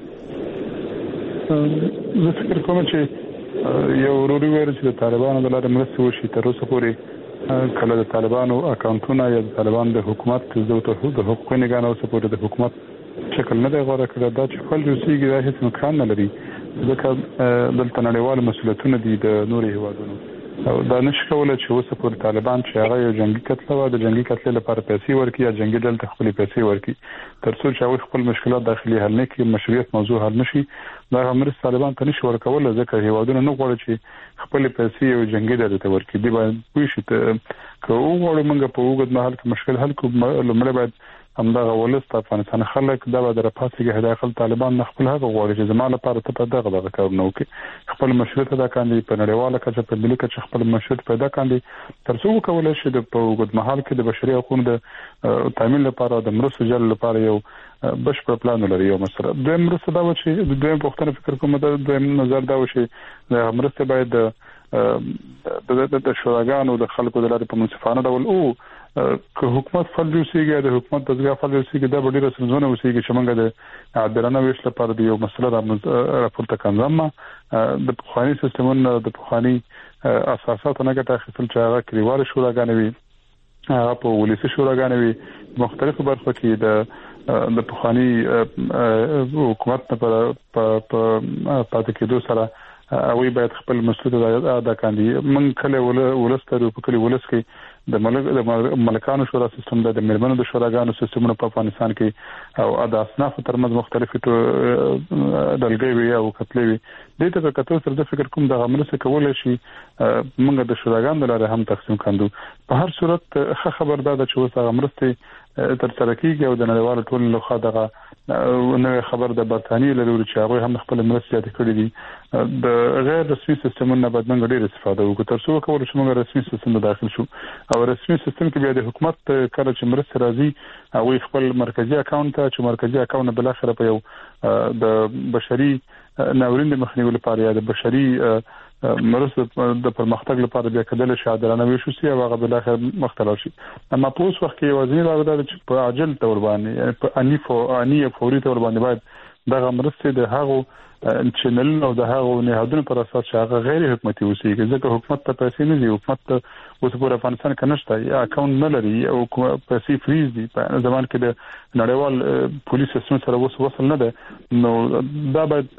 زه فکر کوم چې یو وروري وایي چې د طالبانو د لارې مرسته وشي. تر اوسه پورې کله د طالبانو اکاونټونه یا د طالبانو د حکومت د حقوقي نگاه اوسه پورې د حکومت شکل نه دی غوړه کړی. دا چې خپل روسيږي دا هیڅ امکان نه لري ځکه دلته نړیوال مسؤلیتونه دي د نورو هیوادونو. دا نشي کولای چې اوسه پورې طالبان چې هغه یو جنگي کتله و د جنگي کتلې لپاره پیسې ورکړي یا جنگي دلته خپل پیسې ورکړي تر څو چې هغه خپل مشکلات داخلي حل نه کړي مشروعیت موضوع حل نشي. دا مرسته طالبان ته نشي ورکول ځکه هیوادونه نه غواړي چې خپل پیسې یو جنگي دلته ورکړي. دی باید پوه شي ته که وګورو موږ په وګد مهال کې مشکل حل کوو لمړی باید همدغه ولست افغانستان خلک دا به در پاتېږي هدايت طالبان خپل هغه غواړي چې زموږ لپاره ته دغه کارونه وکړي خپل مشروعیت ادا کاندي په نړیواله کچه په ملي کچه خپل مشروعیت پیدا کاندي ترڅو وکولای شي د په وګړو مهال کې د بشري حقوقو د تامین لپاره د مرستو جل لپاره یو بشپړ پلان لري یو مسله دویم مرسته دا و چې دویم پوښتنه فکر کوم دا دویم نظر دا و چې د مرسته باید د شوراګانو د خلکو د لارې په منصفانه ډول او که حکومت فعال اوسېږي د حکومت دغه فعال اوسېږي دا به ډېر سمزونه اوسېږي چې موږ د عادلانه ویش لپاره د یو مسله راپورته کاندم د پخوانی سیستمونو د پخوانی اساساتو نه ګټه اخیستل چې هغه کلیوال شوراګانې وي هغه په ولسی شوراګانې وي مختلفو برخو کې د پخوانی حکومت لپاره په پاتې کېدو سره اوی باید خپل مسؤلیت ادا کړي من کله ولسترو په کلی ولس کې د ملکانو شورا سیستم د مېرمنو د شوراګانو سیستمونو په افغانستان کې او د اصناف ترمنځ مختلفې ډلګۍ وي او کتلې وي د دې په کتو سره د فکر کوم د غمرسه کولای شي موږ د شوراګانو لپاره هم تقسیم کاندو په هر صورت خبردار ده چې اوس غمرسته تر سره کېږي او د نړیوالو ټولنې لخوا دغه نوې خبر د برتانیې لري چې هغه هم خپل مرستې زیاتې کړې دي د غیر رسمي سیستمونو باید موږ ډېر استفاده وکړو ترڅو وکولای شو موږ رسمي سیستم ته داخل شو او رسمي سیستم کې بیا د حکومت کله چې مرسته راځي او خپل مرکزی اکاونټ ته چې مرکزی اکاونټ بل اخر په یو د بشري ناورین د مخنیوي لپاره یا د بشري مرسته د پرمختګ لپاره بیا کېدل شي عادلانه ویشو سي او هغه بل اخر مختلف شي اما په اوس وخت کې وزیر راغلی چې په عاجل تور باندې په اني فوري تور باندې باید دغه مرسته د هغو چینل او د هغو نهادونو پر اساس چې هغه غیر حکومتي اوسېږي ځکه حکومت ته پیسې نه دي حکومت ته اوس په افغانستان کې نشته یا اکاونټ نه لري او پیسې فریز دي په زمان کې د نړیوال پولیس سیستم سره وصل نه ده نو دا باید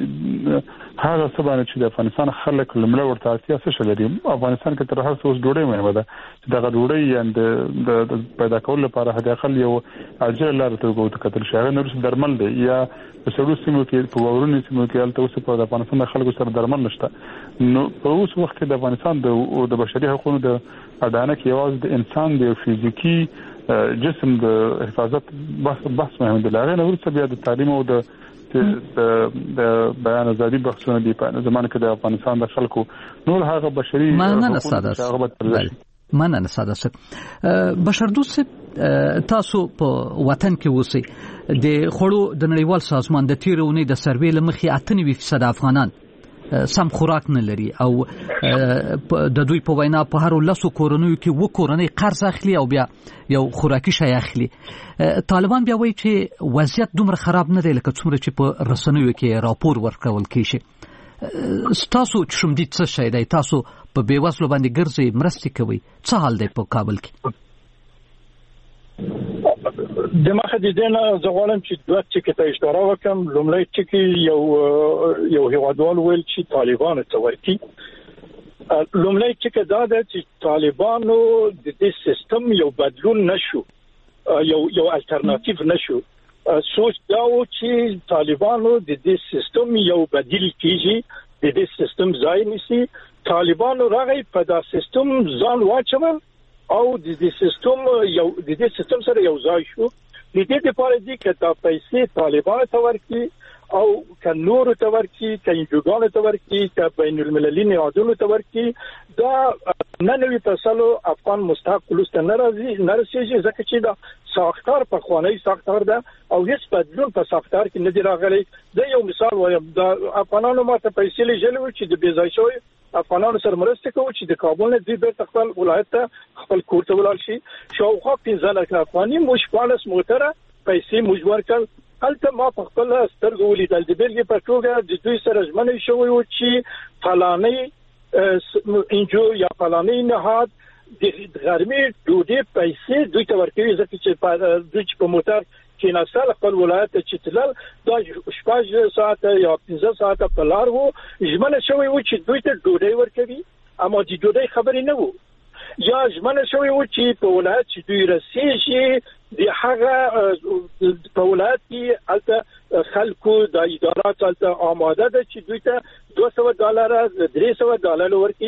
هغه څه باندې چې د افغانستان خلک لمړی ورته اړتیا څه لري افغانستان کې تر هر څه اوس ډوډۍ مهمه ده چې دغه ډوډۍ یعنی د پیدا کول لپاره هدا خل یو اجر لاره ته وګورئ کتل شي هغه نور درمل دی یا په سړو سیمو کې په ورونی سیمو کې الته اوس په افغانستان خلکو سره درمل نشته نو په اوس وخت کې د افغانستان د بشري حقوقو د اډانه کې یوازې د انسان د فزیکی جسم د حفاظت بحث مهم دی هغه نور څه بیا د تعلیم او د بیان ازادي بحثونه دي په زمانه کې د افغانستان د خلکو نور هغه بشري مننه ساده ست بشردوست تاسو په وطن کې اوسئ د خړو د نړیوال سازمان د تیرونې د سروې لمخې 98% افغانان سم خوراک نه لري او د دوی په وینا په هر لاسو کورونو کې کورنۍ قرض اخلي او بیا یو خوراکي شی اخلي طالبان بیا وایي چې وضعیت دومره خراب نه دی لکه څومره چې په رسنیو کې راپور ورکول کیږي تاسو چې شوم دي څه شي دی تاسو په بیوزلو باندې ګرځي مرستې کوي څه حال دی په کابل کې د مخه د دې نه زغوالم چې دوه ټکي ته اشاره وکم لومړی ټکي یو هیوادوال ویل چې طالبان ته ورکی لومړی ټکي دا ده چې طالبانو د دې سیستم یو بدلون نشو یو الټرناتیو نشو سوچ دا و چې طالبانو د دې سیستم یو بدیل کیږي د دې سیستم ځای نیسي طالبانو راغی په دا سیستم ځان واچول او د دې سیستم سره یو ځای شو د دې لپاره چې دا پیسې طالبان ته ورکړي او ک نور ته ورکړي ک انجوګانو ته ورکړي ک بین المللي نهادونو ته ورکړي دا ننوي تاسو افغان مستحق لست ناراضي نرسيږي ځکه چې دا ساختار په خوانی ساختار ده او هیڅ بدلون په ساختار کې نه دی راغلی دا یو مثال وایم دا افغانانو ماته پیسې لږه چې د بیځای شوی افغانانو سره مرسته کوي چې د کابل نه د بیرته خپل ولایت ته خپل کور ته ولاړ شي شاوخوا 15 لک افغاني مشکلس موټره پیسې مجبور کړ هلته ما په خپل سترګو ولیدل د بیلګې په توګه د دوی سره ژمنې شوی و چې فلاني انجو یا فلاني نهاد د غرمې ډوډۍ پیسې دوی ته ورکوي ځکه چې دوی په موټر کې ناسل خپل ولایت ته چتلل دا شپږ ساعت یا 15 ساعت په لار وو ژمنه شوی و چې دوی ته ډوډۍ ورکوي اما د ډوډۍ خبرې نه وو یا ژمنه شوی و چې په ولایت چې دوی رسېږي د هغه په ولایت کې البته خلکو د ادارات البته آماده ده چې دوی ته $200 $300 ورکړي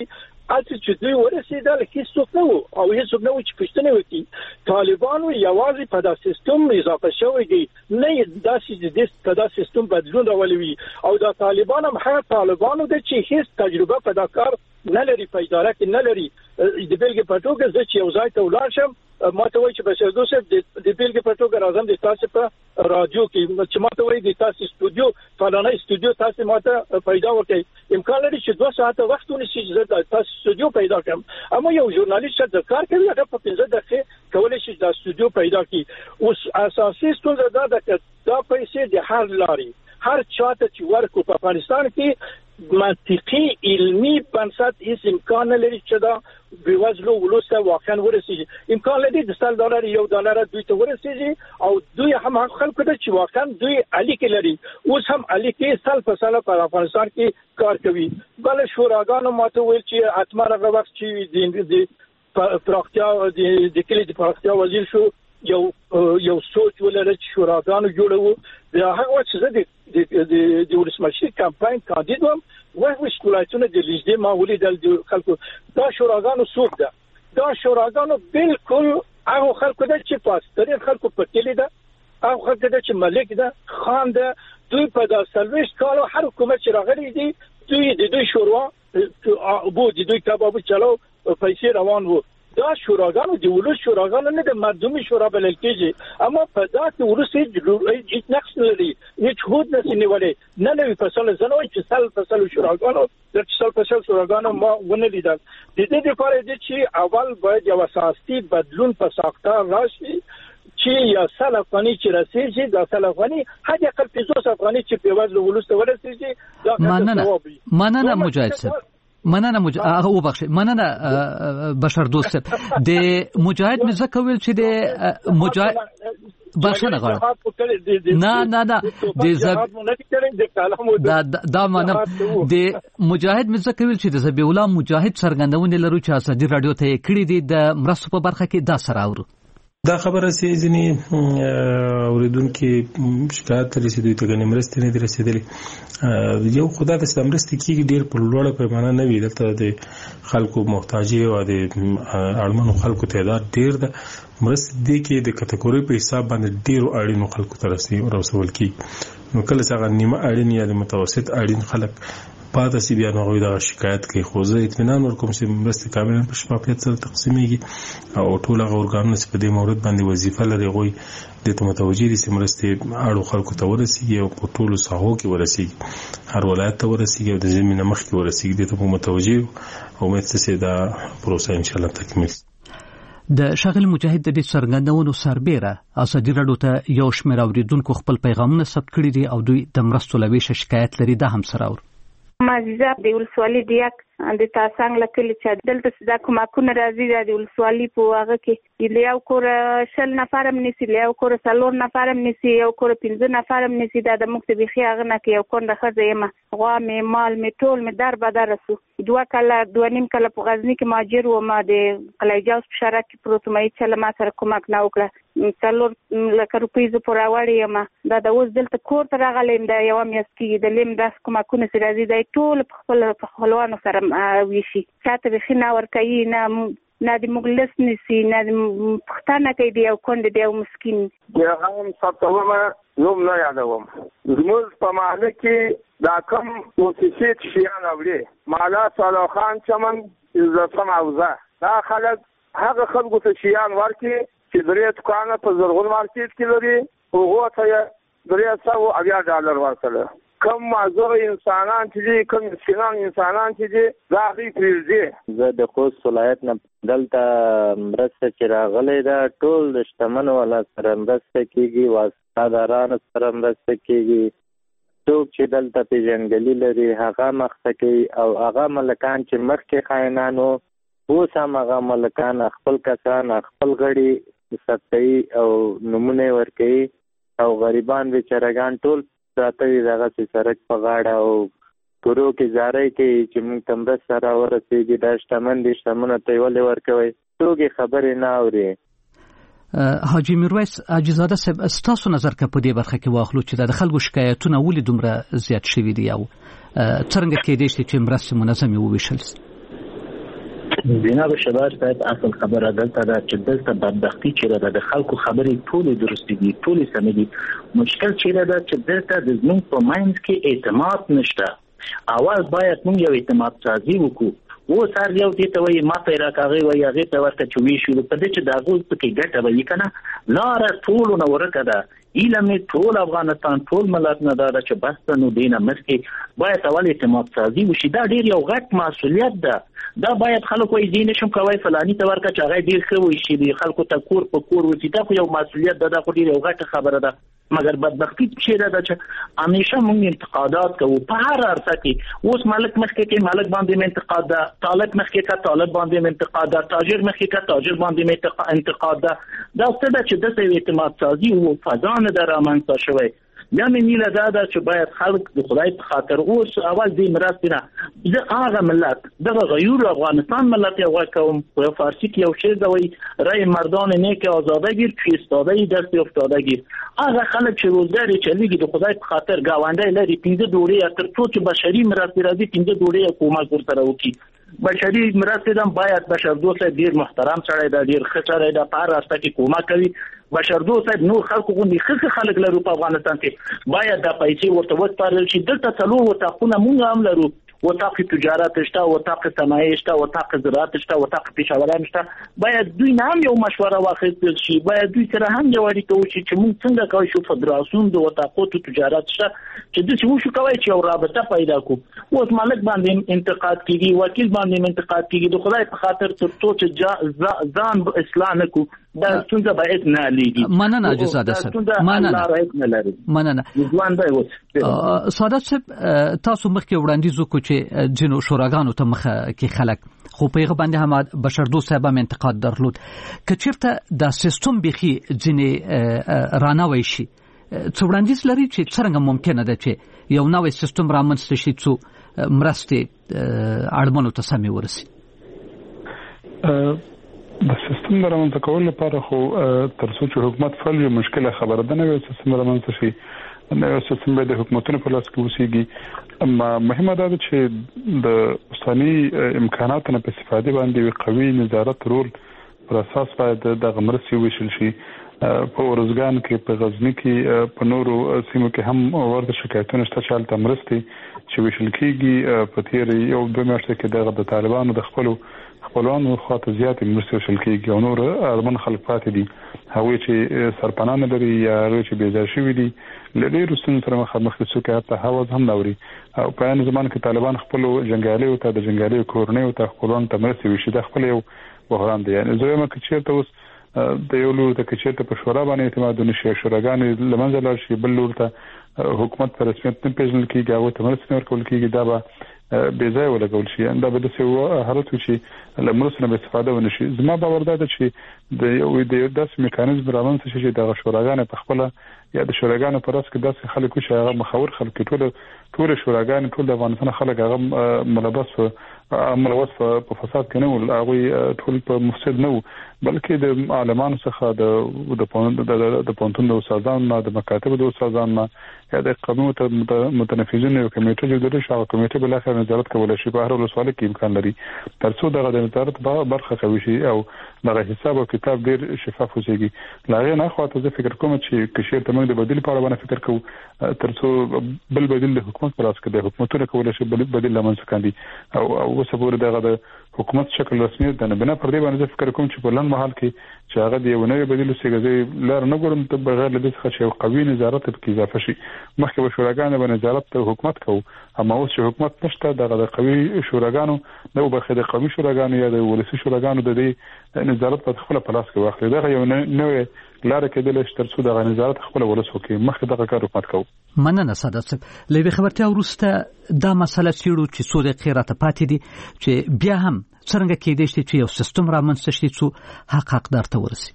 اته چې دوی ورسېدل هیڅ څوک نه وو او هیڅ څوک نه وو چې پښتنه وکړي. طالبانو یوازې په دا سیستم اضافه شوی دی، نه داسې د دا سیستم بدلون راولوي او دا طالبان هم هغه طالبانو د چې هیڅ تجربه په دا کار نه لري، په اداره کې نه لري. د بیلګې په توګه زه چې یو ځای ته ولاړ شم ما ته وایي چې بشردوست د بیلګې په توګه راځم د تاسو په رادیو کې چې ما ته وایي د تاسو استودیو فلانه استودیو تاسو ما ته پیدا وکړي، امکان لري چې 2 ساعته وخت ونیسي چې د تاسو استودیو پیدا کړم. اما یو ژورنالیست چې کار کوي هغه په 15 دقیقې کولای شي د استودیو پیدا کړي. اوس اساسي ستونزه دا ده چې دا پیسې د هر لاري هر چاته چې ورکو په افغانستان کې منطقي علمي بنسټ هیڅ امکان نه لري چې دا بېوزلو ولسته واقعا ورسیږي. امکان لري د $100 $1 دوی ته ورسیږي او دوی هم خلکو ته چې واقعا دوی اړیکې لري. اوس هم اړیکې سل په سل په افغانستان کې کار کوي. بل شوراګانو ماته ویل چې اتمره هغه وخت چې د پراختیا د کلی د پراختیا وزیر شو یو سوچ ولري چې شوراګانو جوړو. دا هغه چې زه د ولسمشر کمپاین کاندید وم وایي شکایتونه د لیدې ما ولیدل د خلکو. دا شوراګانو څوک ده؟ دا شوراګانو بالکل هغه خلکو ده چې پاسترین خلکو په کلی ده، هغه خلکو ده چې ملک ده خان ده. دوی په دا سلويش کالو هر حکومت چې راغلي دي دوی د دوی شورا بو د دوی کباب چلو پیسې روان وو. دا شوراګانو د ولس شوراګانو نه د مردمي شورا بلل کېږي. اما په دا کې ورسې هیڅ نقص لري، هیڅ هود نه سنولې نه نوې فصل زنوي چې سل فصل شوراګانو د سل فصل شوراګانو ما ونه لیدل. د دې لپاره چې اول باید یو اساسي بدلون په ساختار راشي چې یا سل افغاني چې رسېږي دا سل افغاني هغه خپل 500 افغاني چې په وزن ولسته ورسېږي. دا مننه مجاهد صاحب، مننه مننه بشردوست. د مجاهد مزه کول چې د مجاهد بخښنه غواړم نه دا منم د مجاهد مزه کول چې د ذبیح الله مجاهد څرګندونه لرو چې ازادي رادیو ته کړی دي د مرستو په برخه کې دا سره اورو. دا خبره چې ځینې اوریدونکو شکایت لري چې دوی ته غنی مرستې نه دي رسیدلې. یو خدای ته مرستې کېږي ډېر په لوړه پیمانه نه وي، دلته د خلکو محتاجي او د اړمنو خلکو تعداد ډېر ده. مرستې دي کې د کټګوري په حساب باندې ډېرو اړینو خلکو ته رسول کېږي. نو کله څنګه نیمه اړین یا د متوسط اړین خلک پاتې سی بیا نو دا شکایت کوي. خو زه اطمینان ورکوم چې مرستې کاملا په شفافیت سره تقسیمېږي او ټول هغه اورګانونه چې په دې مورد باندې وظیفه لري غوي د ته متوجي دي چې مرستې اړو خلکو ته ورسیږي او په ټولو ساحو کې ورسیږي، هر ولایت ته ورسیږي او د زمینه مخ کې ورسیږي. د ته متوجي او امید چې دا پروسه ان شاء الله تکمیل شي. د شاغل مجاهد د دې څرګندونو سربېره ازادي رادیو ته یو شمېر اوریدونکو خپل پیغامونه ثبت کړي دي او دوی د مرستو لويشه شکایت لري. دا هم سره اورو. مازیزه د ولسوالۍ د یک د تاسنګ لکه چې دلته د کومکونه راځي د ولسوالۍ په هغه کې یو کور 10 نفر هم نسی، یو کور 4 نفر هم نسی، یو کور 15 نفر هم نسی. د مکتب خي هغه نه کې یو کور د خزه یم غوا می مال می ټول می در بدر رسو. 2 نیم کله په غزنی کې ماجر و ما د قلایجاوس په شارع کې پروتمای چې لمه سره کومک نه وکړه. 4 لک روپۍ ز پورا وړي یم دا د اوس دلته کور ته راغلم د یو میاس کې د لیم داس کومکونه سره راځي د ټول په خپلوانو سره ویشي. چاته به خنا ور کوي نه د مغلس نسی نه پښتانه کوي دی او کند دی او مسكين. یا هم ستومه نوم نه یادوم. زموږ په محله کې دا کوم موسیقي شیان اوري مالا صالح خان چمن عزت معوزه دا خلک هغه خلکو ته شیان ورکي چې درې دکانه په زرغون مارکیټ کې لري هغه ته $300 ورکړل. کم معذور انسانان چې کم مسکینان انسانان چې دا غي پریږدي. زه د خوست ولایت نه دلته مرسته چې راغلې ده ټول د شتمنو ولا سره مرسته کېږي، واسطادارانو سره مرسته کېږي. څوک چې دلته پیژنګلي لري هغه مخته کوي او هغه ملکان چې مخکې خاینانو اوس هم هغه ملکان خپل کسان خپل غړي ستایي او نمونه ورکوي او غریبان بیچارهګان ټول ساتي دغه سرک په غاړه او کورو کې زارای کوي چې موږ تم رس سره ورسېږي دا شتمن دي شتمنه ته ولې ورکوي څوک خبرې نه اوري. حاجی میرویس اجازه صاحب ستاسو نظر په دې برخه کې واخلو چې د خلکو شکایتونه ولې دومره زیات شوي دي او څنګه کېدای شي چې مرستې منظمې وویشل شي؟ جناب شباب صاحب اصل خبره دلته دا چې دلته بدبختی چیرې ده د خلکو خبرې ټولې درست دي ټولې سمې دي مشکل چیرې ده چې دلته د زموږ په ماینډ کې اعتماد نشته اول باید موږ یو اعتماد سازي وکړو و سر یو دې ته وایي ما پیدا کاغی وایي هغې ته ورته چې وی شو په دې چې د هغوی پکې ګټه به وي که نه لاره ټولو نه ورکه ده علم ټول افغانستان ټول ملت نه دا چې بس نو دینه مخکې باید اول اعتماد سازي وشي دا ډیر یو غټ مسؤلیت ده دا باید خلکو یې دین شم کوي فلاني ته ورکه چې هغه ډیر ښه وي شي خلکو ته کور په کور وسی دا خو یو مسؤلیت ده دا خو ډیر یو غټه خبره ده مګر بدبختی چیرې ده چې همیشه موږ انتقادات کوو په هر عرصه کې اوس مالک مخکې کې مالک باندې انتقاد ده طالب مخکې کې طالب باندې انتقاد ده تاجر مخکې کې تاجر باندې انتقاد ده دا څه ده چې د اعتماد سازي او فضا نه ده رامنځته شوی بیا مې نیله دا ده چې باید خلک د خدای په خاطر اوس اول دې مرستې نه زه هغه ملت دغه غیور افغانستان ملت یو کوم په فارسی کې یو شعر ده وایي رای مردان نیک آزاده گیر که ایستاده دست افتاده گیر هغه خلک چې روزګار یې چلیږي د خدای په خاطر ګاونډی لري 15 ډوډۍ تر څو چې بشري مرستې راځي 15 ډوډۍ حکومت ورسره وکړي بشري مرستې هم باید بشردوسته ډیر محترم سړی ده ډیر ښه سړی ده په هر راسته کې کومک کوي بشردوسته نور خلکو غوندې ښه خلک لرو په افغانستان کې باید د پیسې ورته وسپارل شي دلته څلور وطاقونه موږ هم لرو وطاق تجارت شته وطاق صنایع شته وطاق زراعت شته وطاق پیشاوران شته باید دوی نه هم یو مشوره واخیستل شي باید دوی سره هم یو اړیکه وشي چې موږ څنګه کولی شو فدراسیون د وطاقو تجارت شته چې داسې وشو کوی چې یو رابطه پیدا کړو اوس مالک باندې انتقاد کیږي وکیل باندې انتقاد کیږي د خدای په خاطر تر څو چې ځان اصلاح نه کړو دا څنګه باید نه لیږي مننه اجازه ده مننه سعادت صاحب تاسو مخکې وړاندیز وکړو چې جنو شوراګانو ته مخه کې خلک خو په هغه باندې هم بشردو صاحب هم انتقاد درلود که چیرته دا سیستم بخي ځنې رانوي شي څو وړاندیز لري چې څنګه ممکنه ده چې یو نوې سیستم رامنځته شي څو مرستې اړمنو ته سمې ورسي د سیستم رامنځته کول لپاره خو تر څو چې حکومت فعال وي مشکله خبره ده نه وي سیستم رامنځته شي نو سیستم به د حکومتونو په لاس کې وسیږي اما مهمه ده چې د اوسنی امکاناتو نه په استفاده باندې وي قوي نظارت رول پر اساس باید د غمرسي وشل شي په ورزګان کې په غزنی کې په نورو سیمو کې هم ورته شکایتونه شته چې حالت مرستي چې وشل کېږي په تیر یو دوه میاشتې کې د طالبانو د خپلوانو خاطر زیاتې مرستي وشل کېږي او نور ارمن خلک پاتې دي هغوی چې سرپناه لري یا هغوی چې بېځای شوي دي له ډېرو ستونزو سره مخامخ دي څوک حتی حوض هم نه اوري او په عین زمان کې طالبان خپلو جنګیالیو ته د جنګیالیو کورنیو ته خپلوانو ته مرستې ویشي دا خپل یو بحران دی یعنې زه وایم که چېرته اوس د یو لور ته که چېرته په شورا باندې اعتماد ونه شي شوراګانې له منځه لاړ شي بل لور ته حکومت په رسمیت نه پېژندل کېږي هغوی ته مرستې نه ورکول کېږي دا به بې ځایه ولګول شي دا به داسې حالت وي چې له مرستو نه به استفاده ونه شي زما باور دا ده چې د داسې میکانیزم رامنځته شي چې دغه شوراګانې په خپله یا د شوراګانو په راس کې داسې خلک وي چې هغه مخور خلک ټول شوراګانې ټول د افغانستان خلک هغه ملوث په فساد کې نه ول هغوی ټول په مفسد نه وو بلکې د عالمانو څخه د پوهنتون د استادانو نه د مکاتبو د استادانو نه یا د قانون متنفذین یو کمیټه جوړه شوه هغه کمیټه بل اخر نظارت کولای شي په هر ولسوالۍ کې امکان لري تر څو دغه د نظارت برخه کوي شي او دغه حساب او کتاب ډیر شفاف وسیږي لاغې نه خو ته فکر کوم چې کشیر ته موږ د بدیل په اړه باندې فکر کوو تر څو بل بدیل د حکومت پر اساس کې د حکومتونو کولای شي بدیل لمنځه کاندي او وسبور دغه د حکومت شکل رسمیت نه بنا پر دې باندې فکر کوم چې په لن محل کې چې هغه د یو نوې بدیل سیګزې لار نه ګورم ته بغیر له دې څخه چې قوي نظارت کې اضافه شي مخکې به شوراګانې به نظارت ته حکومت کوو اما اوس چې حکومت نشته د قوي شوراګانو نو برخه د قومي شوراګانو یا د ولسي شوراګانو د دې نظارت په خپل پلاس کې واخلي دا یو نوې لار کې د تر څو د نظارت خپل ولس وکړي مخکې دغه کار حکومت کوو مننه سعادت صاحب لوي خبرتیا ورسته دا مسله چیرو چې څو دقیقې راته پاتې دي چې بیا هم څنګه کېدای شي چې یو سیستم رامنځته شي څو حقدار ته ورسي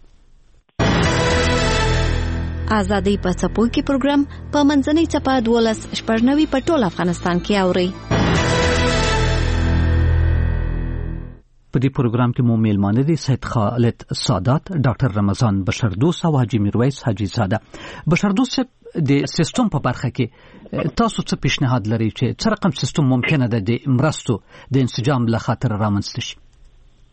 ازادي په څپو کې پروګرام په منځنۍ چپه 12 په ټول افغانستان کې اوري په دې پروګرام کې مو میلمانه دي سید خالد سادات ډاکټر رمضان بشردوست او حاجی میرویس حاجی زاده بشردوست د سیستم په برخه کې تاسو څه پیشنهاد لرئ چې څه رقم سیستم ممکنه ده د مرستو د انسجام له خاطر رامنځته شي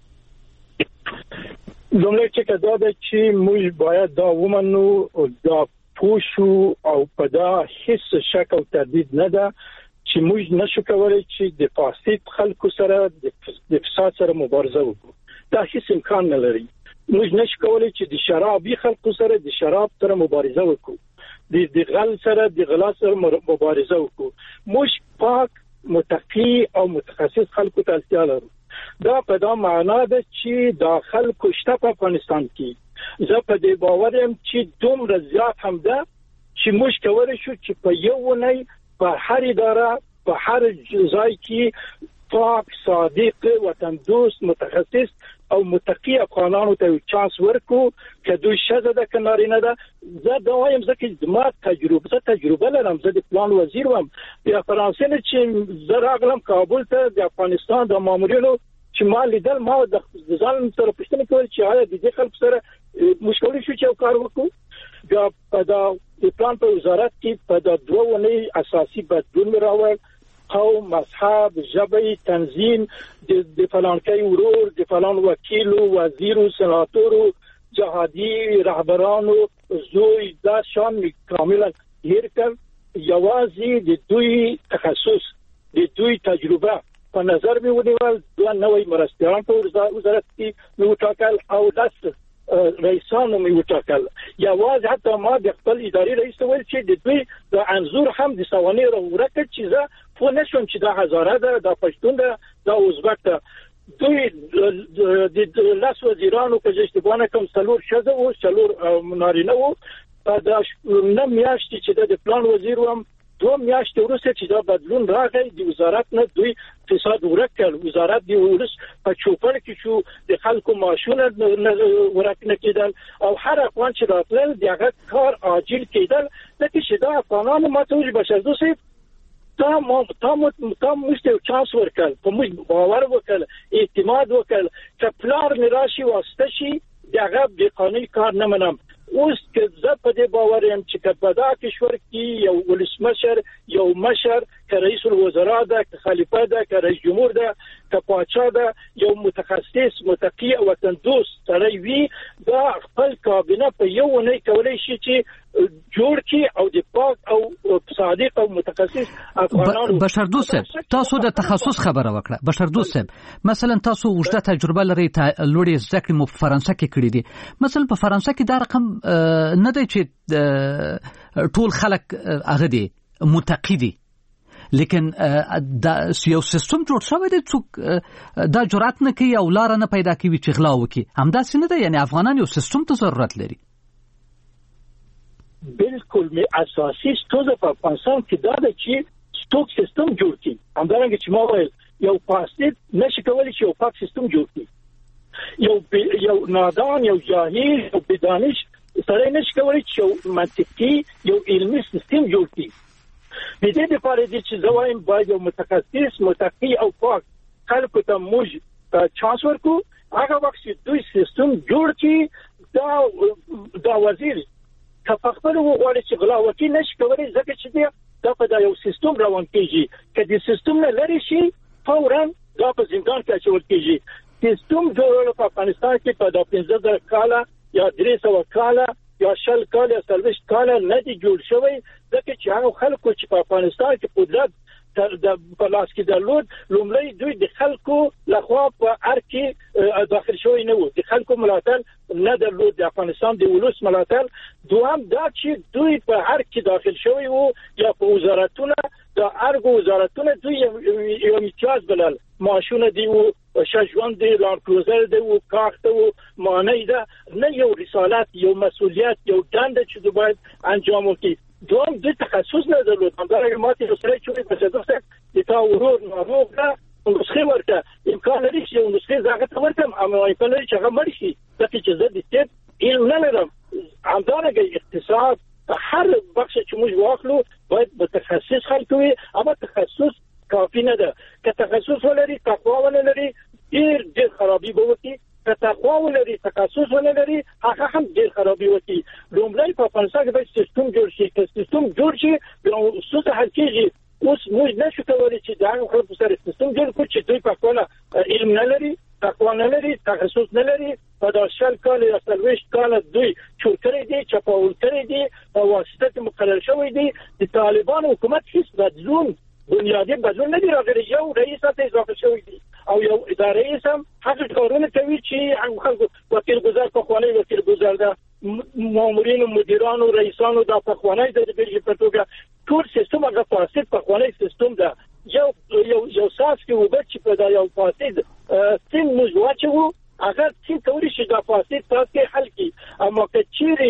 لومړی چې دا د چې موږ باید دا ومنو دا پوښو او په دا هیڅ شک او تردید نه ده چې موږ نشو کولای چې د فاسد خلکو سره د فساد سره مبارزه وکړو. دا هیڅ امکان نه لري. موږ نشو کولای چې د شرابي خلکو سره د شراب سره مبارزه وکړو. د غل سره د غلا سره مبارزه وکړو. موږ پاک متقی او متخصص خلکو ته اړتیا لرو. دا په دا معنا ده چې دا خلکو شته په افغانستان کې. زه په دې باور یم چې دومره زیات هم ده چې موږ کولی شو چې په یو ونی په هر اداره په هر ځای کې پاک صادق وطن دوست متخصص او متقی افغانانو ته چانس ورکړو چې دوی شزه د کنارینه ده. زه دا وایم چې ما تجربه لرم. زه د پلان وزیر وم د فرانسې نه چې زه راغلم کابل ته د افغانستان د مامورینو چې ما لیدل ما د ځان سره پوښتنه کوله چې آیا د دې خلکو سره مشکل شو چې کار وکړو. دا په د پلان په وزارت کې په د دوه ونی اساسي بدلون راوړ. قوم، مذهب، ژبه، تنظیم، د فلانکي ورور، د فلان وکیل، وزیر، سناتور، جهادي رهبرانو زوی دا شان کاملا هیر کړ. یوازې د دوی تخصص د دوی تجربه په نظر می ونیول. دوه نوې مرستيان په وزارت کې نو ټاکل او داس رئیسانو می وټاکل. یوازې حتی ما د خپل اداري رئیس ویل چې د دوی د انزور هم د سواني ورکړ چې زه خو نشم چې دا هزاره ده دا پښتون ده دا ازبک ده. دوی د لاس وزیرانو په اشتباه نه کوم څلور شزه او څلور نارینه وو. دا نه میاشتې چې د پلان وزیر وم 2 میاشتې وروسته چې دا بدلون راغی د وزارت نه دوی فساد ورکړ. وزارت دی ورس په چوپړ کې شو د خلکو معاشونه ورک نه کېدل او هر افغان چې راتلل دغه کار عاجل کېدل. چې دا افغانانو ماته بشر دوی تا مشته چانس ورکړ په موږ باور وکړ اعتماد وکړ چې پلان راشي واسطه شي دغه د قانوني کار نه منم. اوس که زه په دې باور یم چې په دا کشور کې یو ولسمشر یو مشر که رئیس الوزرا ده که خلیفه ده که رئیس جمهور ده که پاچا ده یو متخصص متقی او وطن دوست سړی وي دا خپل کابینه په یو ونی کولی شي چې جوړ کړي او د پاک او صادق او متخصص افغانانو. بشردوست صاحب تاسو د تخصص خبره وکړه. بشردوست صاحب مثلا تاسو اوږده تجربه لرئ لوړې زده کړې مو په فرانسه کې کړې دي. مثلا په فرانسه کې دا رقم نه دی چې ټول خلک هغه دي متقی دي لیکن دا یو سیستم جوړ شوی دی څوک دا جرأت نه کوي او لار نه پیدا کوي چې غلا وکړي. همداسې نه ده یعنی افغانان یو سیستم ته ضرورت لري. بالکل می اساسي ستونزه په افغانستان کې دا ده چې څوک سیستم جوړ کړي. همدارنګه چې ما ویل یو فاسد نشي کولی چې یو پاک سیستم جوړ کړي. یو نادان یو جاهل یو بدانش سره نشي کولی چې یو منطقي یو علمي سیستم جوړ کړي. د دې لپاره چې زه وایم باید یو متخصص متقی او پاک خلکو ته موږ چانس ورکړو. هغه وخت چې دوی سیستم جوړ کړي دا وزیر که په خپل وغواړي چې غلا وکړي نشي کولی ځکه چې دا په یو سیستم روان کېږي. که د سیستم نه لرې شي فورا دا په زندان کې اچول کېږي. سیستم جوړول په افغانستان کې په 15 کاله یا 300 کاله یا 10 کاله یا 30 کاله نه دی جوړ شوی ځکه چې هغه خلکو چې په افغانستان کې قدرت د پلاس کې درلود لومړی دوی د خلکو لخوا په هر کې داخل شوی نه وو. د خلکو ملاتړ نه درلود د افغانستان د ولس ملاتړ. دوام دا چې دوی په هر کې داخل شوی وو یا په وزارتونه د ارګو وزارتونه دوی یو امتیاز بلل معاشونه دی وو شژوند دی لان کروزر دی وو کاخته وو معنی ده نه یو رسالت یو مسئولیت یو دنده چې دوی باید انجام وکړي. دوم د تخصص نه درلود. همدارنګه ماته سره چې په صدقه د تا ورور ناروغ ده نسخه ورته امکان لري چې یو نسخه زغه ته ورته اما امکان لري چې هغه مړ شي. ځکه چې زه د ستې علم نه لرم. همدارنګه اقتصاد هر بخش چې موږ واخلو باید به تخصص خلک وي اما تخصص کافی نه ده. که تخصص ولري تقوا ولري ډېر خرابي به وکړي. که تقوا ولري تخصص ولري هغه هم ډېر خرابي وکړي. لومړی په افغانستان کې باید سیستم جوړ شي. که سیستم جوړ شي نو څه حل کېږي. اوس موږ نشو کولی چې دا خلکو سره سیستم جوړ کړو چې دوی په خپله علم نه لري تقوا نه لري تخصص نه لري په دا شل کال یا 30 کال دوی چور کړی دي چپاول کړی دي په واسطه مقرر شوی دي د طالبان حکومت هیڅ بدلون بنیادی بدلون نه دی راغلی یو رئیس ته اضافه شوی دی او یو ادارې هم هغه کارونه کوي چې خلکو وکیل گزار په خوانی وکیل گزار ده مامورین و مدیران و رئیسان و دا په خوانی د بیلګې په توګه ټول سیستم هغه فاسد په خوانی سیستم ده یو ساس کې وبد چې په دا یو فاسد تیم مزواچو هغه څنګه کولی شي دا فاسد تاسو حل کی اما که چیرې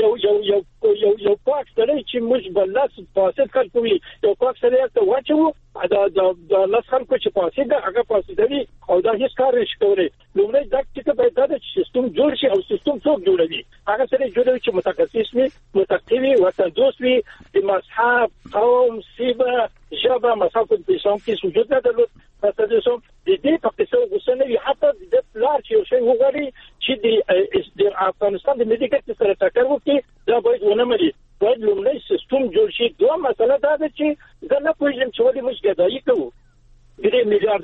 یو پاک سره چې موږ بلس فاسد کوي یو پاک سره ته واچو دا لاس خلکو چې فاسد هغه فاسد دی او دا هیڅ کار نشي کولی لومړی دا چې باید دا سیستم جوړ شي او سیستم څوک جوړوي هغه سره جوړوي چې متخصص وي متقوي وطن دوست وي د مذهب قوم سیبه ژبه مذهب په اسلام کې وجود نه درلود تاسو د دې په څیر وسنه وي حتی د پلار چې یو شی وګوري چې د افغانستان د ملي ګټې سره ټکر وکړي دا باید ونه مري باید لومړی سیستم جوړ شي دوه مسله دا ده چې دا نه پوهیږم چې ولې موږ ګدایي کوو 3 میلیارډ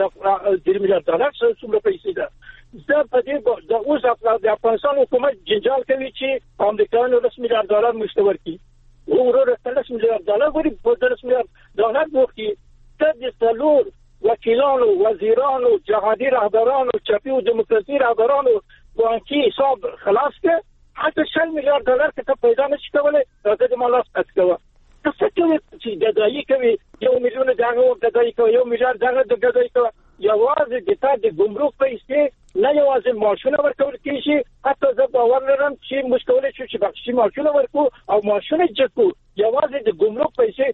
ډالر څومره پیسې ده دا په دې د اوس د افغانستان حکومت جنجال کوي چې امریکایانو 10 میلیارډ ډالر مشتور کړي ورور 10 میلیارډ ډالر ورې 10 میلیارډ ډالر وکړي ته د څلور وکیلانو وزیرانو جهادي رهبرانو چپی او دموکراسي رهبرانو بانکي حساب خلاص کړ حتی 10 میلیارډ ډالر ته پیدا نشي کولای راځي د مالاس اتکوه څه کوي چې ګدایي کوي 1 میلیون دغه ګدایي کوي 1 میلیارډ دغه ګدایي کوي یوازې د ګمرک پیسې نه یوازې معاشونه ورکول کیږي حتی زه باور لرم چې مشکل شي چې بخشي معاشونه ورکو او معاشونه جکو یوازې د ګمرک پیسې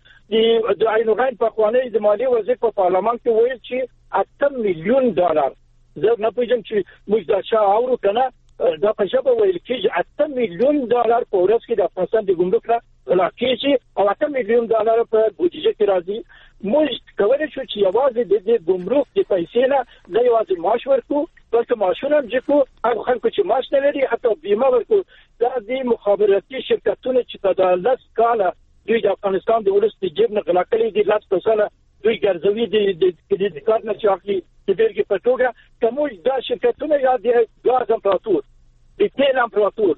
د عینوغان په خوانی د مالی وزیر په پارلمان کې ویل چې 8 میلیون ډالر زه نه پوهیږم چې موږ دا څه اورو کنه دا په شپه ویل کېږي 8 میلیون ډالر په ورځ کې د افغانستان د ګمرک را کېږي او 8 میلیون ډالر په بودیجه کې راځي موږ کولای شو چې یوازې د ګمرک د پیسې نه د یوازې معاش ورکو بلکې معاشونه هم جکو هغه خلکو چې معاش نه لري حتی بیمه ورکو دا د مخابراتي شرکتونو چې په 10 کاله دوی د افغانستان د ولس د جیب نه غلا کړي دي 10 کاله دوی ګرځوي د کار نه چاخلي د بیلګې په توګه کوم دا شرکتونه یا د غاز امپراتور د تیل امپراتور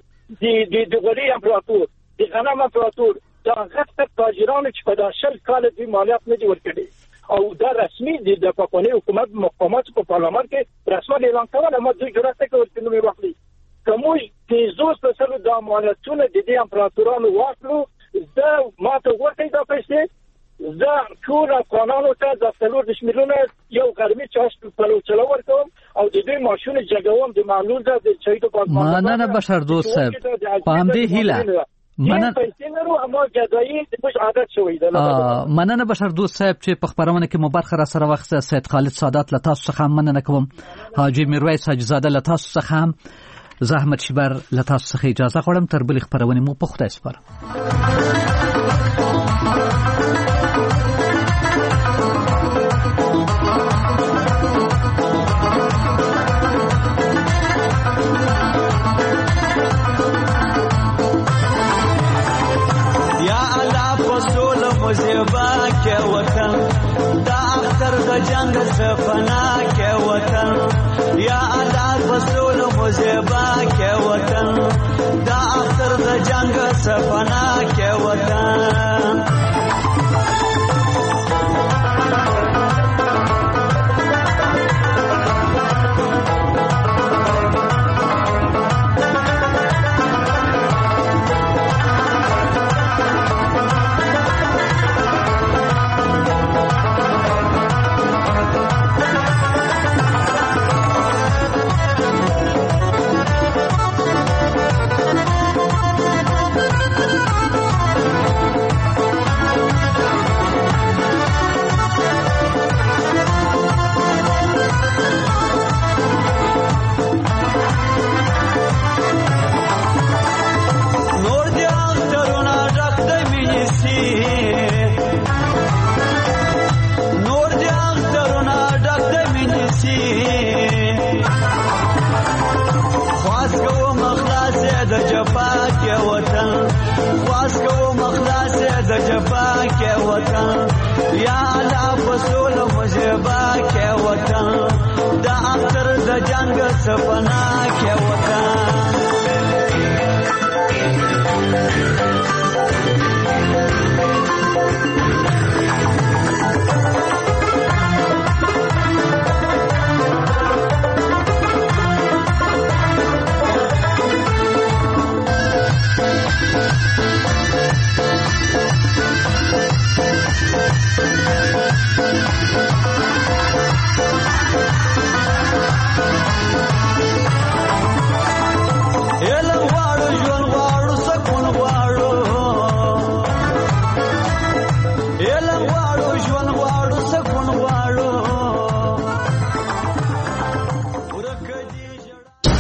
د غوړي امپراتور د غنم امپراتور دا غټ تاجرانو چې په 10 کال د مالیات نه دي ورکړي او دا رسمي د پاکستاني حکومت مقامات په پارلمان کې رسمي اعلان کړل ما دوی جوړه کوي چې نو واخلي کوم د 200% د مالیاتونو د دې امپراتورانو واخلو دا ماته ورته دا پیسې دا ټول قانونو ته د 3 میلیونه یو ګرمي چاشت په لور ورکوم او د دې ماشونه جګوم د معلول د چایتو په مننه بشر دوست صاحب پام دې هیله مننه بشر دوست صاحب چې په خبرونه کې مبارخه را سره وخت سید خالد سادات له تاسو څخه مننه کوم حاجی میرویس حاجزاده له تاسو څخه زحمت شبر له تاسو څخه اجازه غواړم تر بل خبرونه مو په خدای سپارم زیبا کې وطن دا اختر د جنگ سفنا کې وطن یا الله رسول مزیبا کې وطن دا اختر د جنگ سفنا کې وطن یا الله رسول مزیبا کې وطن دا اختر د جنگ سپنا کې وطن